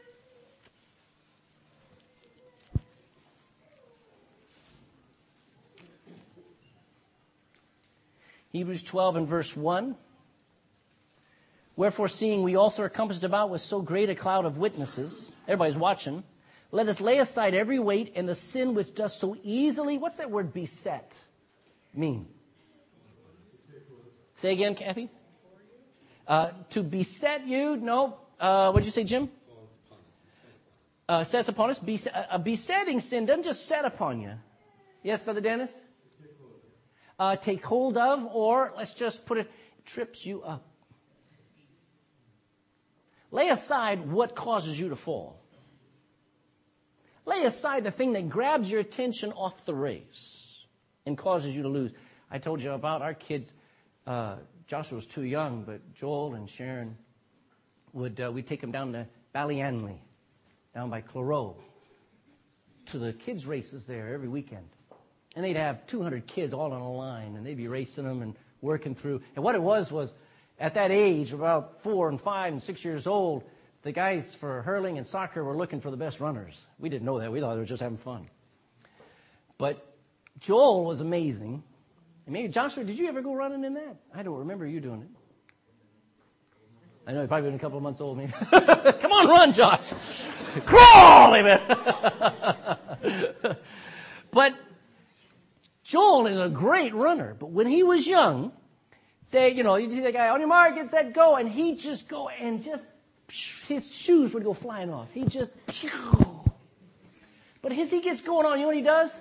Hebrews twelve and verse one. Wherefore, seeing we also are compassed about with so great a cloud of witnesses, everybody's watching, let us lay aside every weight and the sin which does so easily. What's that word beset mean? Say again, Kathy. Uh, to beset you? No. Uh, what did you say, Jim? Uh, sets upon us. Bes- a besetting sin doesn't just set upon you. Yes, Brother Dennis? Uh, take hold of, or let's just put it, trips you up. Lay aside what causes you to fall. Lay aside the thing that grabs your attention off the race and causes you to lose. I told you about our kids. Uh, Joshua was too young, but Joel and Sharon would uh, we'd take them down to Ballyannley, down by Cloroe, to the kids' races there every weekend. And they'd have two hundred kids all on a line, and they'd be racing them and working through. And what it was was, at that age, about four and five and six years old, the guys for hurling and soccer were looking for the best runners. We didn't know that. We thought they were just having fun. But Joel was amazing. And maybe, Joshua, did you ever go running in that? I don't remember you doing it. I know you've probably been a couple of months old, maybe. Come on, run, Josh. Crawl, amen. But Joel is a great runner, but when he was young, they, you know, you see the guy, on your mark, get set, go, and he'd just go and just, his shoes would go flying off. He just, but as he gets going on, you know what he does?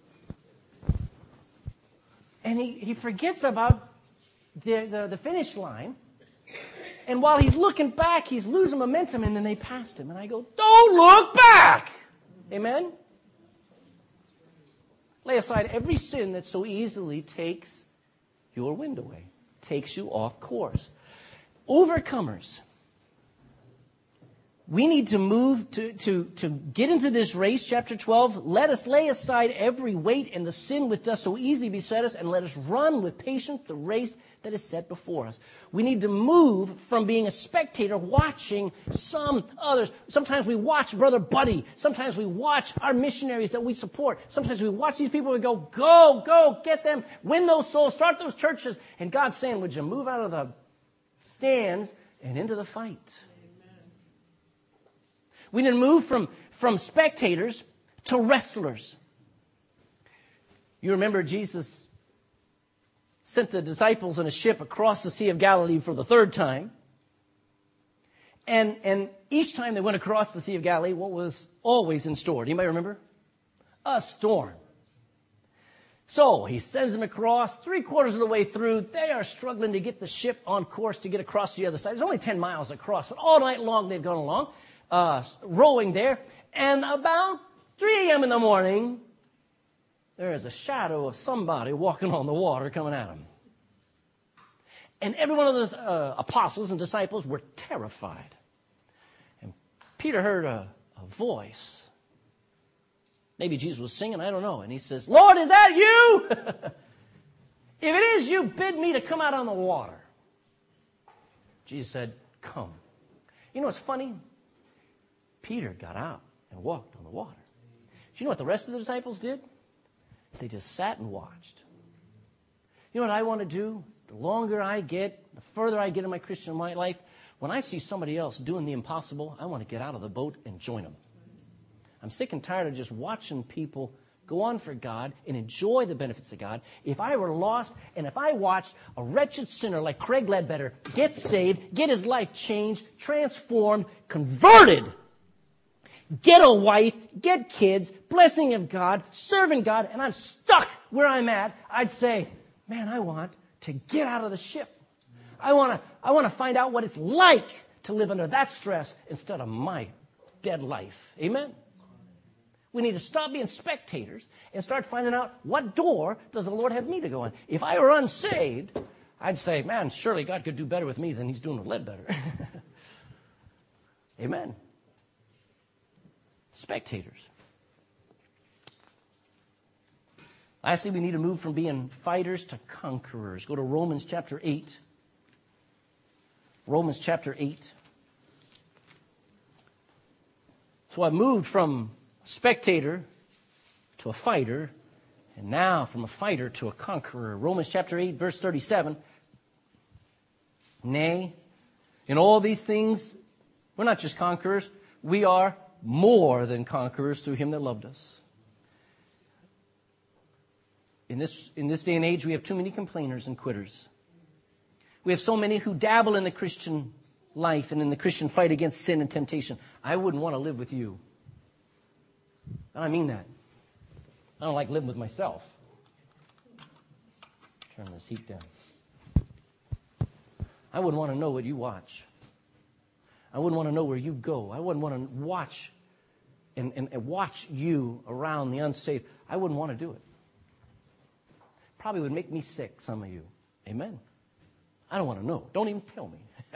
And he, he forgets about the, the, the finish line. And while he's looking back, he's losing momentum, and then they passed him. And I go, don't look back! Amen? Lay aside every sin that so easily takes your wind away, takes you off course. Overcomers. We need to move to, to, to get into this race, chapter twelve. Let us lay aside every weight and the sin which does so easily beset us, and let us run with patience the race that is set before us. We need to move from being a spectator watching some others. Sometimes we watch Brother Buddy. Sometimes we watch our missionaries that we support. Sometimes we watch these people and go, go, go, get them, win those souls, start those churches. And God's saying, would you move out of the stands and into the fight? We need to move from, from spectators to wrestlers. You remember Jesus sent the disciples in a ship across the Sea of Galilee for the third time. And, and each time they went across the Sea of Galilee, what was always in store? Anybody remember? A storm. So he sends them across. Three quarters of the way through, they are struggling to get the ship on course to get across the other side. It's only ten miles across, but all night long they've gone along, uh, rowing there. And about three a.m. in the morning, there is a shadow of somebody walking on the water coming at them. And every one of those uh, apostles and disciples were terrified. And Peter heard a, a voice. Maybe Jesus was singing, I don't know. And he says, Lord, is that you? If it is you, bid me to come out on the water. Jesus said, come. You know what's funny? Peter got out and walked on the water. Do you know what the rest of the disciples did? They just sat and watched. You know what I want to do? The longer I get, the further I get in my Christian life, when I see somebody else doing the impossible, I want to get out of the boat and join them. I'm sick and tired of just watching people go on for God and enjoy the benefits of God. If I were lost and if I watched a wretched sinner like Craig Ledbetter get saved, get his life changed, transformed, converted, get a wife, get kids, blessing of God, serving God, and I'm stuck where I'm at, I'd say, man, I want to get out of the ship. I want to I want to find out what it's like to live under that stress instead of my dead life. Amen? We need to stop being spectators and start finding out what door does the Lord have me to go in. If I were unsaved, I'd say, man, surely God could do better with me than he's doing with Ledbetter. Amen? Spectators. Lastly, we need to move from being fighters to conquerors. Go to Romans chapter eight. Romans chapter eight. So I moved from spectator to a fighter, and now from a fighter to a conqueror. Romans chapter eight, verse thirty-seven. Nay, in all these things, we're not just conquerors, we are more than conquerors through him that loved us. In this, in this day and age, we have too many complainers and quitters. We have so many who dabble in the Christian life and in the Christian fight against sin and temptation. I wouldn't want to live with you. And I mean that. I don't like living with myself. Turn this heat down. I wouldn't want to know what you watch. I wouldn't want to know where you go. I wouldn't want to watch and, and, and watch you around the unsaved. I wouldn't want to do it. Probably would make me sick, some of you. Amen. I don't want to know. Don't even tell me.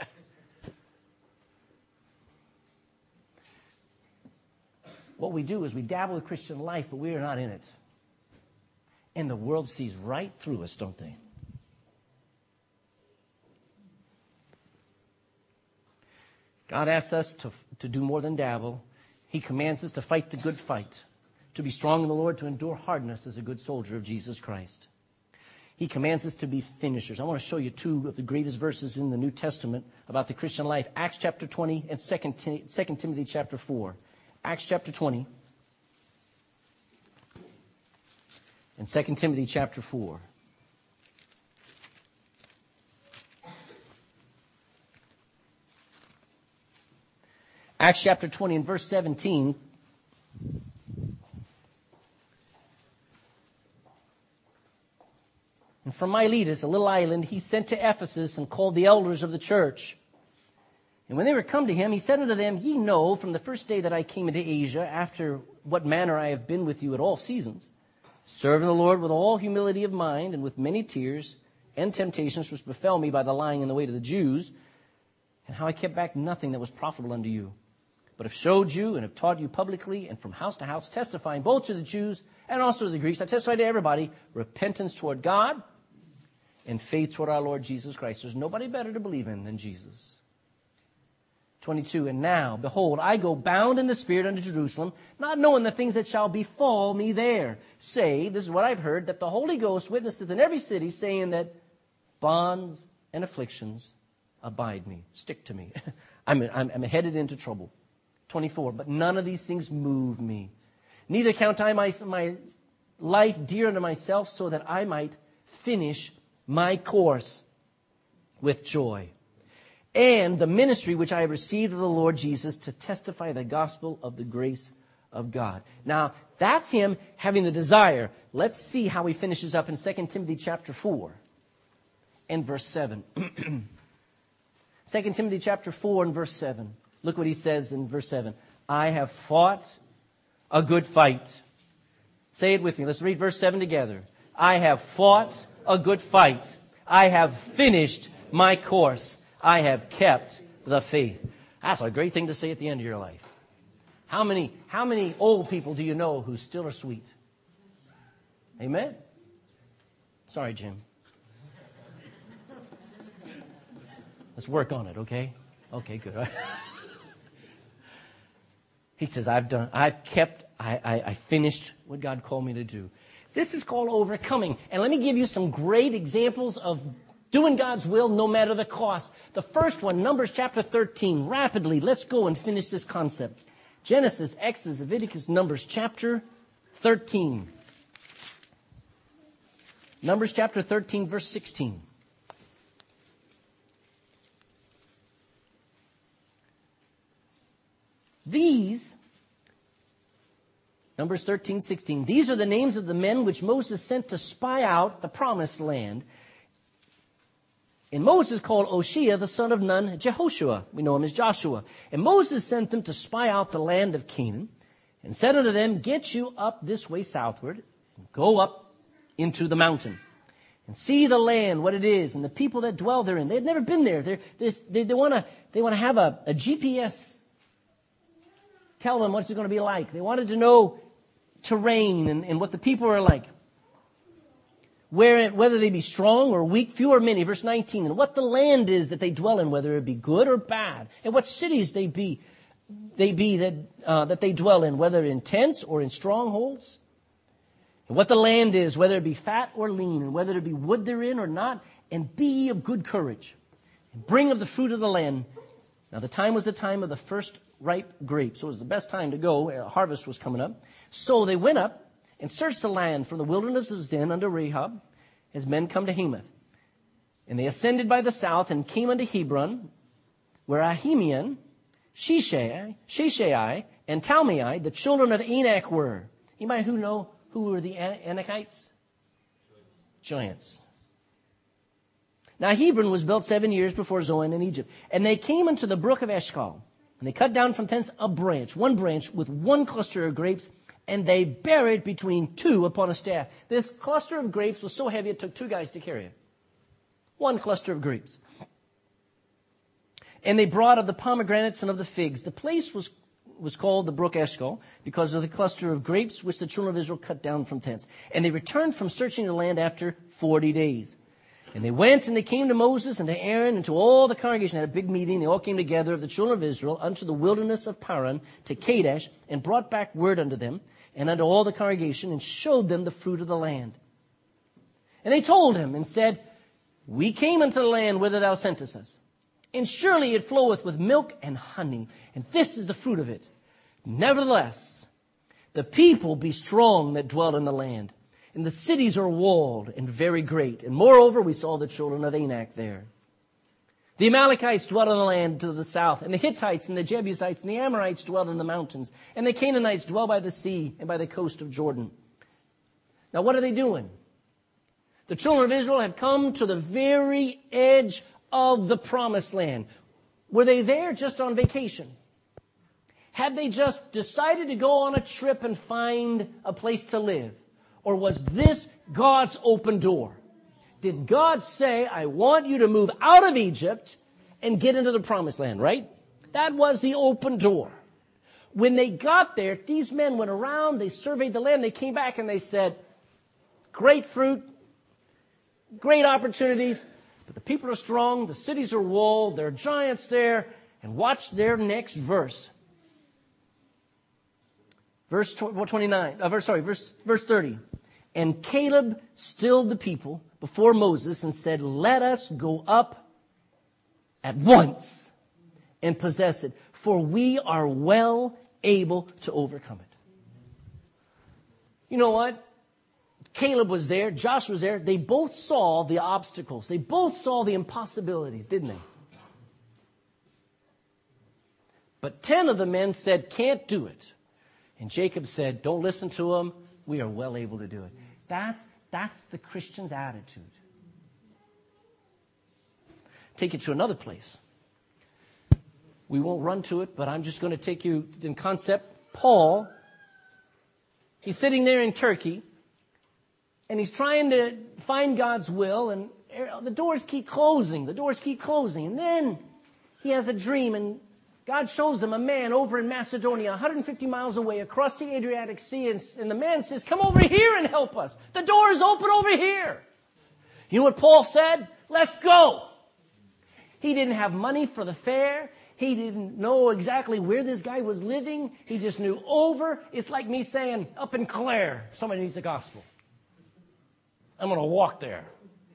What we do is we dabble in Christian life, but we are not in it. And the world sees right through us, don't they? God asks us to, to do more than dabble. He commands us to fight the good fight, to be strong in the Lord, to endure hardness as a good soldier of Jesus Christ. He commands us to be finishers. I want to show you two of the greatest verses in the New Testament about the Christian life. Acts chapter twenty and Second Timothy chapter four. Acts chapter twenty. in Second Timothy chapter four. Acts chapter twenty and verse seventeen. And from Miletus, a little island, he sent to Ephesus and called the elders of the church. And when they were come to him, he said unto them, Ye know from the first day that I came into Asia, after what manner I have been with you at all seasons, serving the Lord with all humility of mind and with many tears and temptations which befell me by the lying in the way to the Jews, and how I kept back nothing that was profitable unto you, but have showed you and have taught you publicly and from house to house, testifying both to the Jews and also to the Greeks. I testify to everybody, repentance toward God and faith toward our Lord Jesus Christ. There's nobody better to believe in than Jesus. twenty-two, and now, behold, I go bound in the Spirit unto Jerusalem, not knowing the things that shall befall me there. Save, this is what I've heard, that the Holy Ghost witnesseth in every city, saying that bonds and afflictions abide me, stick to me. I'm, I'm, I'm headed into trouble. twenty-four, but none of these things move me. Neither count I my, my life dear unto myself, so that I might finish my course with joy, and the ministry which I have received of the Lord Jesus to testify the gospel of the grace of God. Now, that's him having the desire. Let's see how he finishes up in Second Timothy chapter four and verse seven. Second Timothy chapter four and verse seven. Look what he says in verse seven. I have fought a good fight. Say it with me. Let's read verse seven together. I have fought a good fight. I have finished my course. I have kept the faith. That's a great thing to say at the end of your life. How many, how many old people do you know who still are sweet? Amen? Sorry, Jim. Let's work on it, okay? Okay, good. He says, I've done, I've kept, I, I, I finished what God called me to do. This is called overcoming. And let me give you some great examples of doing God's will no matter the cost. The first one, Numbers chapter thirteen. Rapidly, let's go and finish this concept. Genesis, Exodus, Leviticus, Numbers chapter thirteen. Numbers chapter thirteen, verse sixteen. These, Numbers thirteen, sixteen, these are the names of the men which Moses sent to spy out the promised land. And Moses called Oshea, the son of Nun, Jehoshua. We know him as Joshua. And Moses sent them to spy out the land of Canaan, and said unto them, Get you up this way southward, and go up into the mountain, and see the land, what it is, and the people that dwell therein. They had never been there. They're, they're, they they want to they want to have a, a G P S tell them what it's going to be like. They wanted to know terrain and, and what the people are like. Where it, whether they be strong or weak, few or many, verse nineteen, and what the land is that they dwell in, whether it be good or bad, and what cities they be, they be that uh, that they dwell in, whether in tents or in strongholds, and what the land is, whether it be fat or lean, and whether it be wood therein or not, and be ye of good courage, and bring of the fruit of the land. Now the time was the time of the first ripe grapes, so it was the best time to go. Uh, harvest was coming up, so they went up and searched the land from the wilderness of Zin unto Rehob, as men come to Hamath. And they ascended by the south and came unto Hebron, where Ahiman, Sheshai, Sheshai, and Talmai, the children of Anak, were. Anybody who know who were the Anakites? Giants. Now Hebron was built seven years before Zoan in Egypt. And they came unto the brook of Eshcol, and they cut down from thence a branch, one branch with one cluster of grapes, and they buried between two upon a staff. This cluster of grapes was so heavy it took two guys to carry it. One cluster of grapes. And they brought of the pomegranates and of the figs. The place was, was called the brook Eshcol because of the cluster of grapes which the children of Israel cut down from thence. And they returned from searching the land after forty days. And they went and they came to Moses and to Aaron and to all the congregation. They had a big meeting. They all came together of the children of Israel unto the wilderness of Paran to Kadesh, and brought back word unto them and unto all the congregation, and showed them the fruit of the land. And they told him and said, We came unto the land whither thou sentest us, and surely it floweth with milk and honey, and this is the fruit of it. Nevertheless, the people be strong that dwell in the land, And the cities are walled and very great. And moreover, we saw the children of Anak there. The Amalekites dwelt in the land to the south, and the Hittites and the Jebusites and the Amorites dwelt in the mountains, and the Canaanites dwell by the sea and by the coast of Jordan. Now what are they doing? The children of Israel have come to the very edge of the promised land. Were they there just on vacation? Had they just decided to go on a trip and find a place to live? Or was this God's open door? Did God say, I want you to move out of Egypt and get into the promised land, right? That was the open door. When they got there, these men went around, they surveyed the land, they came back and they said, great fruit, great opportunities, but the people are strong, the cities are walled, there are giants there, and watch their next verse. Verse twenty-nine, uh, verse, sorry, verse, verse thirty. And Caleb stilled the people before Moses and said, let us go up at once and possess it, for we are well able to overcome it. You know what? Caleb was there, Joshua was there. They both saw the obstacles. They both saw the impossibilities, didn't they? But ten of the men said, can't do it. And Jacob said, don't listen to them. We are well able to do it. That's, that's the Christian's attitude. Take it to another place. We won't run to it, but I'm just going to take you in concept. Paul, he's sitting there in Turkey, and he's trying to find God's will, and the doors keep closing. The doors keep closing. And then he has a dream, and God shows him a man over in Macedonia, one hundred fifty miles away, across the Adriatic Sea, and, and the man says, come over here and help us. The door is open over here. You know what Paul said? Let's go. He didn't have money for the fare. He didn't know exactly where this guy was living. He just knew over. It's like me saying, up in Clare, somebody needs the gospel. I'm going to walk there.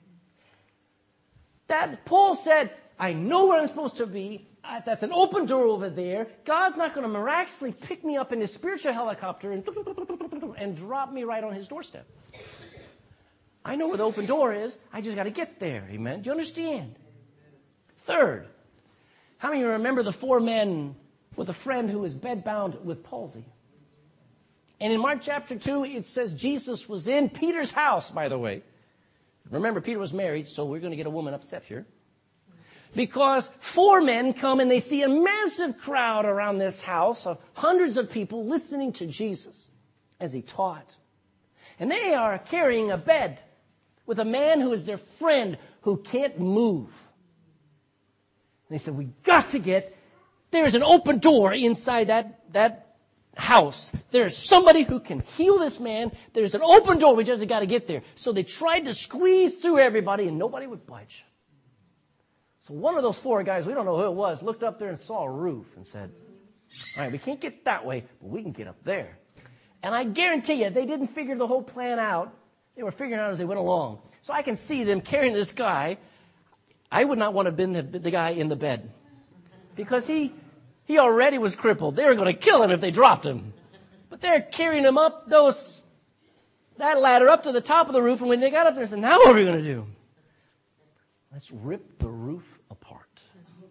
That Paul said, I know where I'm supposed to be. That's an open door over there. God's not going to miraculously pick me up in his spiritual helicopter and, and drop me right on his doorstep. I know where the open door is. I just got to get there. Amen. Do you understand? Third, how many of you remember the four men with a friend who was bedbound with palsy? And in Mark chapter two, it says Jesus was in Peter's house, by the way. Remember, Peter was married, so we're going to get a woman upset here. Because four men come and they see a massive crowd around this house of hundreds of people listening to Jesus as he taught. And they are carrying a bed with a man who is their friend who can't move. And they said, we got to get, there's an open door inside that, that house. There's somebody who can heal this man. There's an open door. We just got to get there. So they tried to squeeze through everybody and nobody would budge. So one of those four guys, we don't know who it was, looked up there and saw a roof and said, all right, we can't get that way, but we can get up there. And I guarantee you, they didn't figure the whole plan out. They were figuring out as they went along. So I can see them carrying this guy. I would not want to have been the, the guy in the bed because he, he already was crippled. They were going to kill him if they dropped him. But they're carrying him up those, that ladder up to the top of the roof. And when they got up there, they said, now what are we going to do? Let's rip the roof apart.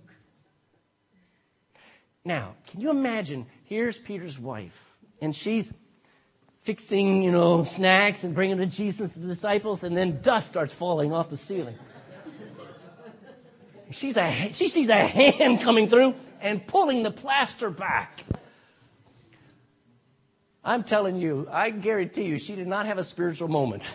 Now, can you imagine, here's Peter's wife, and she's fixing, you know, snacks and bringing them to Jesus and the disciples, and then dust starts falling off the ceiling. She's a, she sees a hand coming through and pulling the plaster back. I'm telling you, I guarantee you, she did not have a spiritual moment.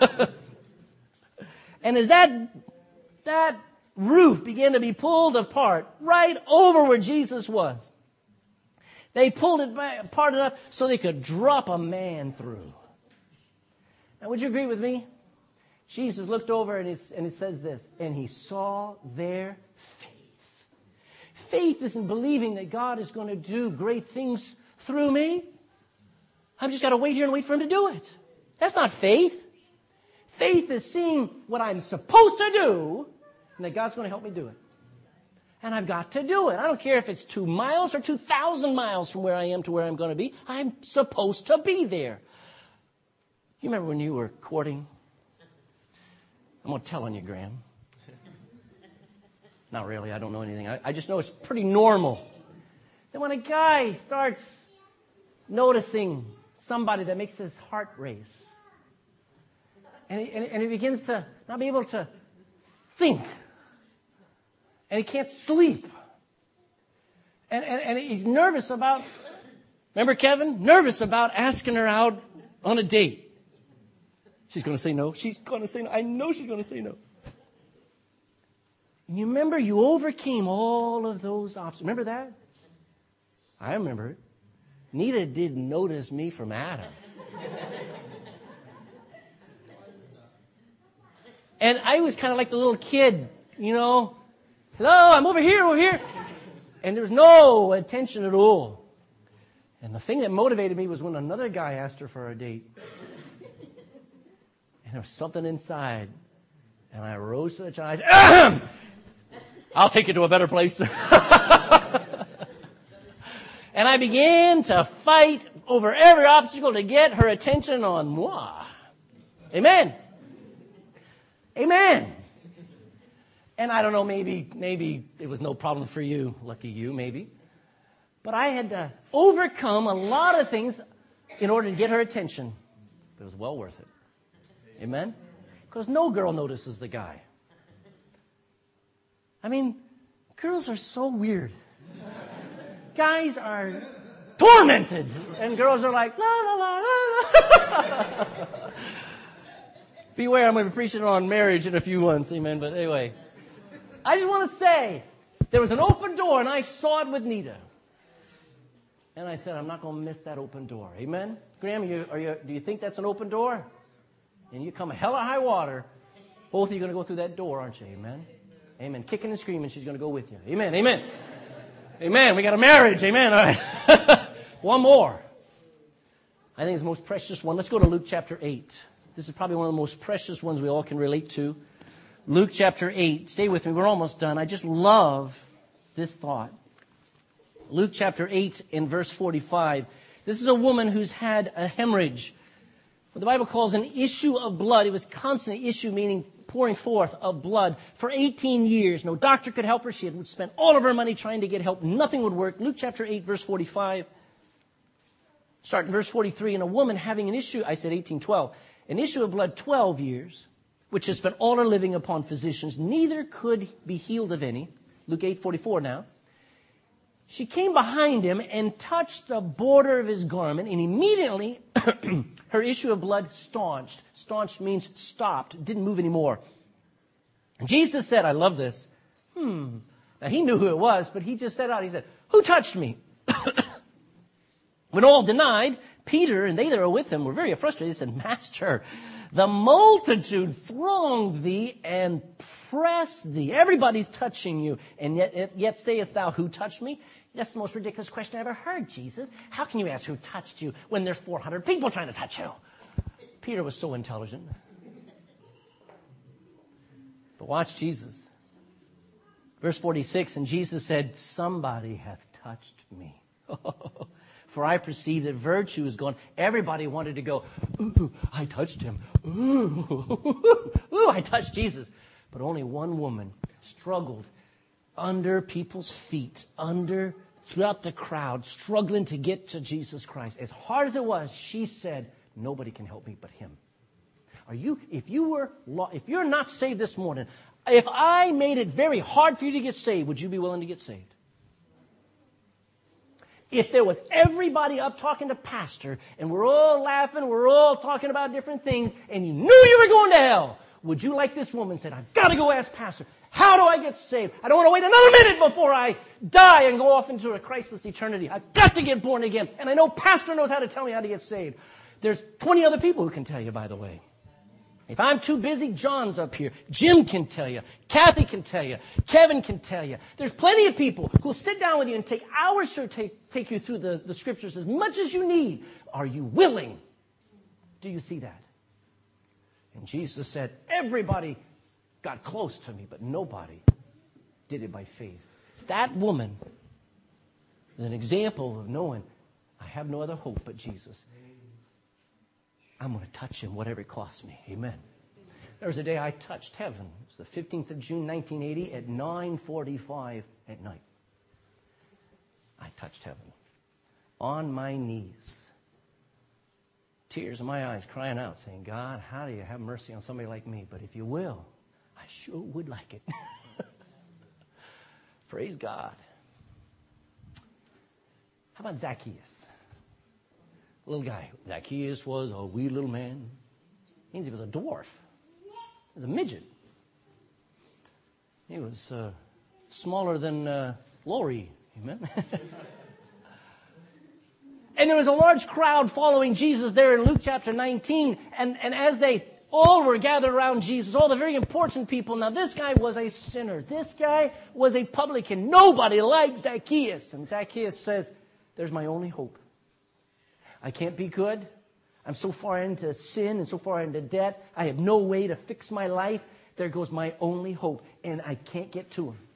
And as that That roof began to be pulled apart right over where Jesus was. They pulled it back, apart enough so they could drop a man through. Now, would you agree with me? Jesus looked over and, and it says this, and he saw their faith. Faith isn't believing that God is going to do great things through me. I've just got to wait here and wait for him to do it. That's not faith. Faith is seeing what I'm supposed to do and that God's going to help me do it. And I've got to do it. I don't care if it's two miles or two thousand miles from where I am to where I'm going to be. I'm supposed to be there. You remember when you were courting? I'm going to tell on you, Graham. Not really. I don't know anything. I, I just know it's pretty normal. Then when a guy starts noticing somebody that makes his heart race, and he, and, and he begins to not be able to think, and he can't sleep, and, and, and he's nervous about, remember Kevin? Nervous about asking her out on a date. She's going to say no. She's going to say no. I know she's going to say no. And you remember you overcame all of those obstacles. Remember that? I remember it. Nita didn't notice me from Adam. And I was kind of like the little kid, you know. Hello, I'm over here, over here. And there was no attention at all. And the thing that motivated me was when another guy asked her for a date. And there was something inside. And I rose to the challenge. Ahem! I'll take you to a better place. And I began to fight over every obstacle to get her attention on moi. Amen. Amen. And I don't know, maybe, maybe it was no problem for you. Lucky you, maybe. But I had to overcome a lot of things in order to get her attention. But it was well worth it. Amen? Because no girl notices the guy. I mean, girls are so weird. Guys are tormented. And girls are like, la, la, la, la, la. Beware, I'm going to be preaching on marriage in a few months. Amen. But anyway, I just want to say, there was an open door, and I saw it with Nita. And I said, I'm not going to miss that open door. Amen? Graham, are you, are you, do you think that's an open door? And you come hell or high water, both of you are going to go through that door, aren't you? Amen? Amen. Kicking and screaming, she's going to go with you. Amen. Amen. Amen. We got a marriage. Amen. All right. One more. I think it's the most precious one. Let's go to Luke chapter eight. This is probably one of the most precious ones we all can relate to. Luke chapter eight. Stay with me. We're almost done. I just love this thought. Luke chapter eight in verse forty-five. This is a woman who's had a hemorrhage. What the Bible calls an issue of blood. It was constant issue, meaning pouring forth of blood for eighteen years. No doctor could help her. She had spent all of her money trying to get help. Nothing would work. Luke chapter eight, verse forty-five. Start in verse forty-three. And a woman having an issue, I said eighteen, twelve. An issue of blood twelve years, which has spent all her living upon physicians, neither could be healed of any. Luke eight, forty-four now. She came behind him and touched the border of his garment, and immediately her issue of blood staunched. Staunched means stopped, didn't move anymore. And Jesus said, I love this. Hmm. Now he knew who it was, but he just said out, he said, who touched me? When all denied, Peter and they that were with him were very frustrated. They said, Master, the multitude thronged thee and pressed thee. Everybody's touching you. And yet, yet sayest thou, who touched me? That's the most ridiculous question I ever heard, Jesus. How can you ask who touched you when there's four hundred people trying to touch you? Peter was so intelligent. But watch Jesus. Verse forty-six, and Jesus said, somebody hath touched me. For I perceive that virtue is gone. Everybody wanted to go, ooh, I touched him. Ooh, ooh, I touched Jesus. But only one woman struggled under people's feet, under, throughout the crowd, struggling to get to Jesus Christ. As hard as it was, she said, nobody can help me but him. Are you, if you were, if you're not saved this morning, if I made it very hard for you to get saved, would you be willing to get saved? If there was everybody up talking to pastor, and we're all laughing, we're all talking about different things, and you knew you were going to hell, would you, like this woman said, I've got to go ask pastor, how do I get saved? I don't want to wait another minute before I die and go off into a Christless eternity. I've got to get born again. And I know pastor knows how to tell me how to get saved. There's twenty other people who can tell you, by the way. If I'm too busy, John's up here. Jim can tell you. Kathy can tell you. Kevin can tell you. There's plenty of people who will sit down with you and take hours to take, take you through the, the scriptures as much as you need. Are you willing? Do you see that? And Jesus said, everybody got close to me, but nobody did it by faith. That woman is an example of knowing I have no other hope but Jesus. I'm going to touch him, whatever it costs me. Amen. There was a day I touched heaven. It was the fifteenth of June, nineteen eighty, at nine forty-five at night. I touched heaven. On my knees. Tears in my eyes, crying out, saying, God, how do you have mercy on somebody like me? But if you will, I sure would like it. Praise God. How about Zacchaeus? Little guy. Zacchaeus was a wee little man. Means he was a dwarf. He was a midget. He was uh, smaller than uh, Lori. Amen. And there was a large crowd following Jesus there in Luke chapter nineteen. And, and as they all were gathered around Jesus, all the very important people. Now, this guy was a sinner. This guy was a publican. Nobody liked Zacchaeus. And Zacchaeus says, there's my only hope. I can't be good. I'm so far into sin and so far into debt. I have no way to fix my life. There goes my only hope. And I can't get to him.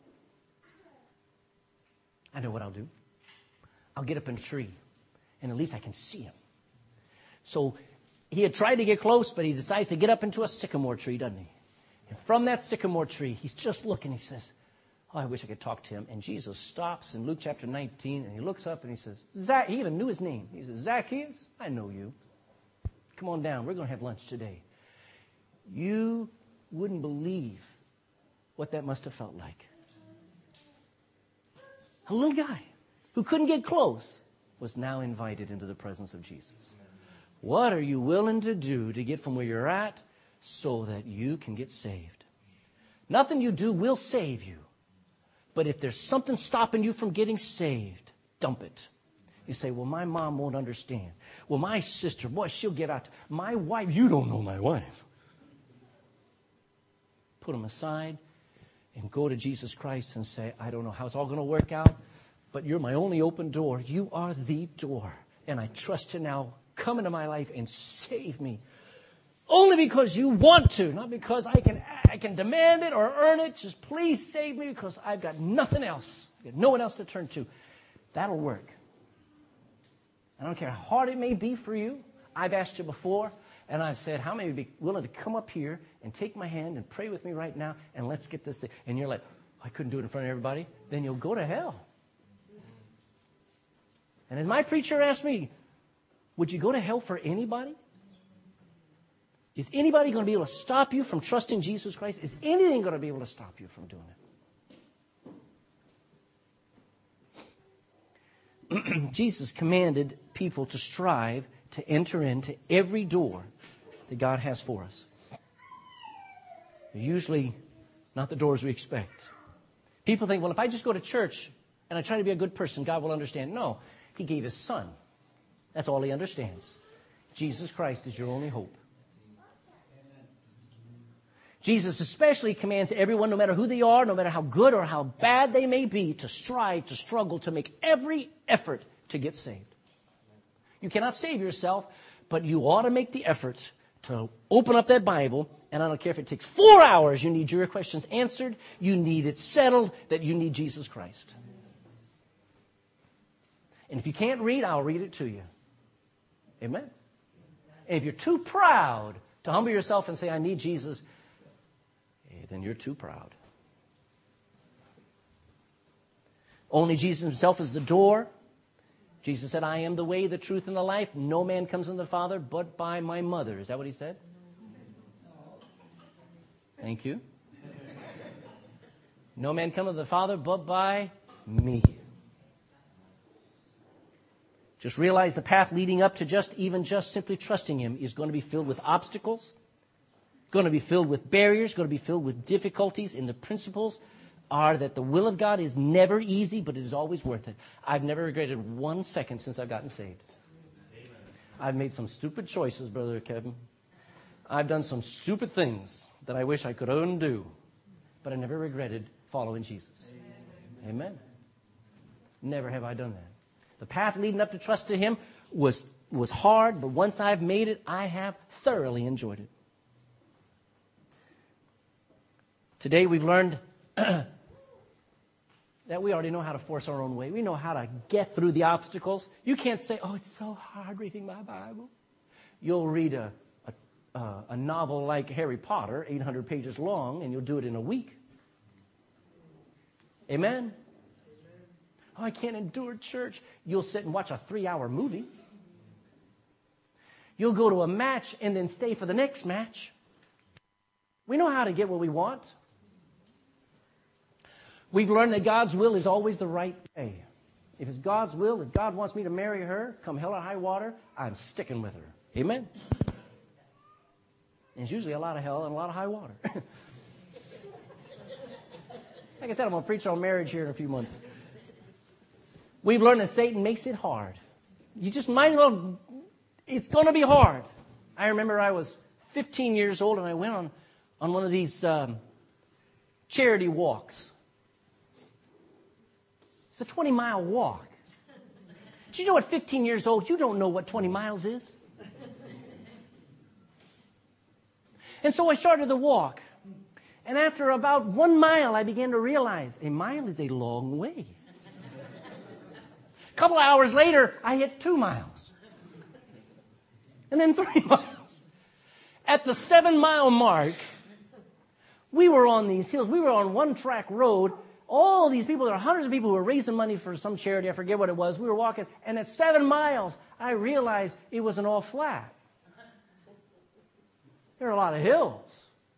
I know what I'll do. I'll get up in a tree. And at least I can see him. So he had tried to get close, but he decides to get up into a sycamore tree, doesn't he? And from that sycamore tree, he's just looking. He says, oh, I wish I could talk to him. And Jesus stops in Luke chapter nineteen, and he looks up and he says, Zac, he even knew his name. He says, Zacchaeus, I know you. Come on down. We're going to have lunch today. You wouldn't believe what that must have felt like. A little guy who couldn't get close was now invited into the presence of Jesus. What are you willing to do to get from where you're at so that you can get saved? Nothing you do will save you. But if there's something stopping you from getting saved, dump it. You say, well, my mom won't understand. Well, my sister, boy, she'll get out. My wife, you don't know my wife. Put them aside and go to Jesus Christ and say, I don't know how it's all going to work out, but you're my only open door. You are the door. And I trust you now. Come into my life and save me. Only because you want to, not because I can I can demand it or earn it. Just please save me because I've got nothing else. I've got no one else to turn to. That'll work. I don't care how hard it may be for you. I've asked you before, and I've said, how many would be willing to come up here and take my hand and pray with me right now, and let's get this thing. And you're like, oh, I couldn't do it in front of everybody. Then you'll go to hell. And as my preacher asked me, would you go to hell for anybody? Is anybody going to be able to stop you from trusting Jesus Christ? Is anything going to be able to stop you from doing it? Jesus commanded people to strive to enter into every door that God has for us. They're usually not the doors we expect. People think, well, if I just go to church and I try to be a good person, God will understand. No, He gave His Son. That's all He understands. Jesus Christ is your only hope. Jesus especially commands everyone, no matter who they are, no matter how good or how bad they may be, to strive, to struggle, to make every effort to get saved. You cannot save yourself, but you ought to make the effort to open up that Bible, and I don't care if it takes four hours, you need your questions answered, you need it settled, that you need Jesus Christ. And if you can't read, I'll read it to you. Amen? And if you're too proud to humble yourself and say, I need Jesus, then you're too proud. Only Jesus Himself is the door. Jesus said, I am the way, the truth, and the life. No man comes unto the Father but by my mother. Is that what He said? Thank you. No man comes unto the Father but by me. Just realize the path leading up to just, even just simply trusting Him is going to be filled with obstacles, going to be filled with barriers, going to be filled with difficulties. And the principles are that the will of God is never easy, but it is always worth it. I've never regretted one second since I've gotten saved. Amen. I've made some stupid choices, Brother Kevin. I've done some stupid things that I wish I could undo, but I never regretted following Jesus. Amen. Amen. Never have I done that. The path leading up to trust to Him was, was hard, but once I've made it, I have thoroughly enjoyed it. Today we've learned that we already know how to force our own way. We know how to get through the obstacles. You can't say, oh, it's so hard reading my Bible. You'll read a, a, uh, a novel like Harry Potter, eight hundred pages long, and you'll do it in a week. Amen? Oh, I can't endure church. You'll sit and watch a three-hour movie. You'll go to a match and then stay for the next match. We know how to get what we want. We've learned that God's will is always the right way. If it's God's will, if God wants me to marry her, come hell or high water, I'm sticking with her. Amen? And it's usually a lot of hell and a lot of high water. Like I said, I'm going to preach on marriage here in a few months. We've learned that Satan makes it hard. You just might as well, it's going to be hard. I remember I was fifteen years old and I went on, on one of these um, charity walks. It's a twenty-mile walk. Do you know at fifteen years old, you don't know what twenty miles is? And so I started the walk. And after about one mile, I began to realize a mile is a long way. A couple hours later, I hit two miles. And then three miles. At the seven-mile mark, we were on these hills. We were on one-track road. All these people, there are hundreds of people who were raising money for some charity. I forget what it was. We were walking. And at seven miles, I realized it wasn't all flat. There are a lot of hills.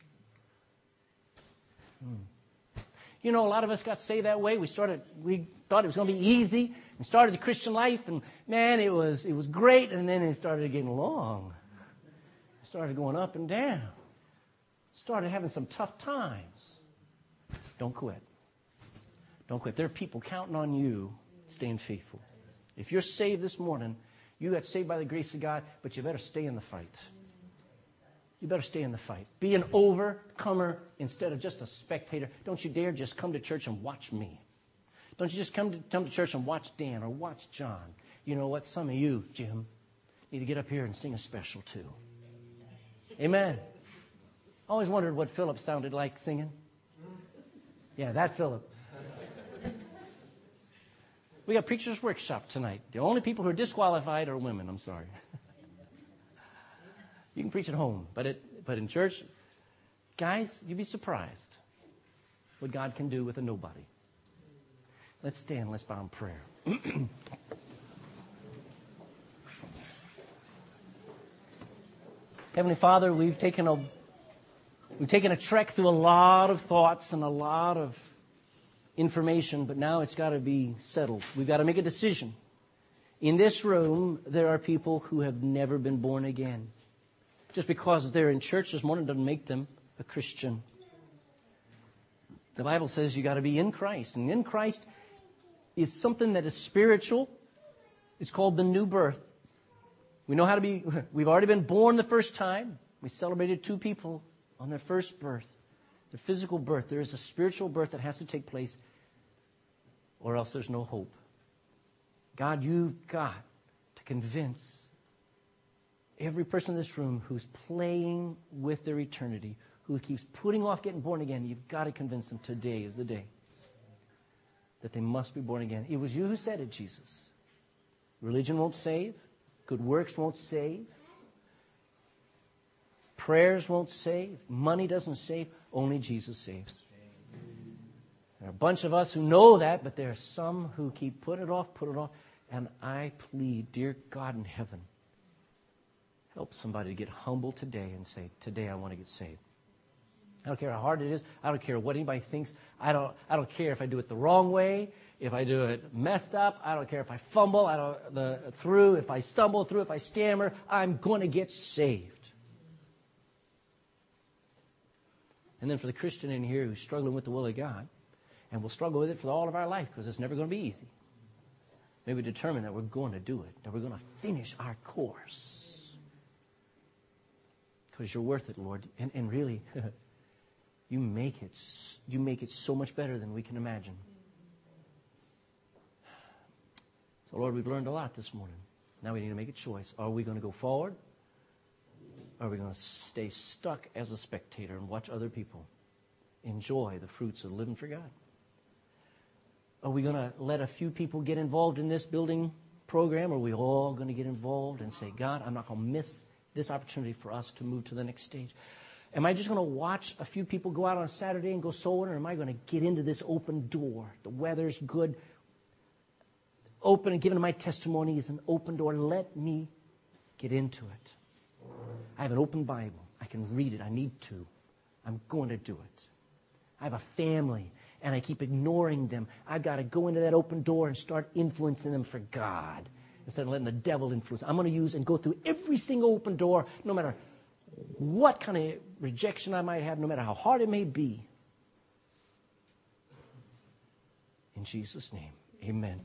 Hmm. You know, a lot of us got saved that way. We started, we thought it was going to be easy. We started the Christian life, and man, it was it was great. And then it started getting long. It started going up and down. Started having some tough times. Don't quit. Don't quit. There are people counting on you staying faithful. If you're saved this morning, you got saved by the grace of God, but you better stay in the fight. You better stay in the fight. Be an overcomer instead of just a spectator. Don't you dare just come to church and watch me. Don't you just come to, come to church and watch Dan or watch John. You know what? Some of you, Jim, need to get up here and sing a special too. Amen. I always wondered what Philip sounded like singing. Yeah, that Philip. We got Preacher's Workshop tonight. The only people who are disqualified are women. I'm sorry. You can preach at home, but it, but in church, guys, you'd be surprised what God can do with a nobody. Let's stand. Let's bow in prayer. Heavenly Father, we've taken a we've taken a trek through a lot of thoughts and a lot of information, but now it's got to be settled. We've got to make a decision. In this room, there are people who have never been born again. Just because they're in church this morning doesn't make them a Christian. The Bible says you got to be in Christ. And in Christ is something that is spiritual. It's called the new birth. We know how to be, we've already been born the first time. We celebrated two people on their first birth. Their physical birth. There is a spiritual birth that has to take place, or else there's no hope. God, you've got to convince every person in this room who's playing with their eternity, who keeps putting off getting born again, you've got to convince them today is the day that they must be born again. It was you who said it, Jesus. Religion won't save. Good works won't save. Prayers won't save. Money doesn't save. Only Jesus saves. There are a bunch of us who know that, but there are some who keep putting it off, put it off. And I plead, dear God in heaven, help somebody to get humble today and say, today I want to get saved. I don't care how hard it is. I don't care what anybody thinks. I don't, I don't care if I do it the wrong way, if I do it messed up. I don't care if I fumble I don't, the, through, if I stumble through, if I stammer. I'm going to get saved. And then for the Christian in here who's struggling with the will of God, and we'll struggle with it for all of our life because it's never going to be easy. Maybe determine that we're going to do it, that we're going to finish our course. Because you're worth it, Lord. And, and really, you make it, you make it so much better than we can imagine. So, Lord, we've learned a lot this morning. Now we need to make a choice. Are we going to go forward? Or are we going to stay stuck as a spectator and watch other people enjoy the fruits of living for God? Are we going to let a few people get involved in this building program? Or are we all going to get involved and say, God, I'm not going to miss this opportunity for us to move to the next stage. Am I just going to watch a few people go out on a Saturday and go soul winning, or am I going to get into this open door? The weather's good. Open and giving my testimony is an open door. Let me get into it. I have an open Bible. I can read it. I need to. I'm going to do it. I have a family, and I keep ignoring them. I've got to go into that open door and start influencing them for God instead of letting the devil influence. I'm going to use and go through every single open door, no matter what kind of rejection I might have, no matter how hard it may be. In Jesus' name, amen.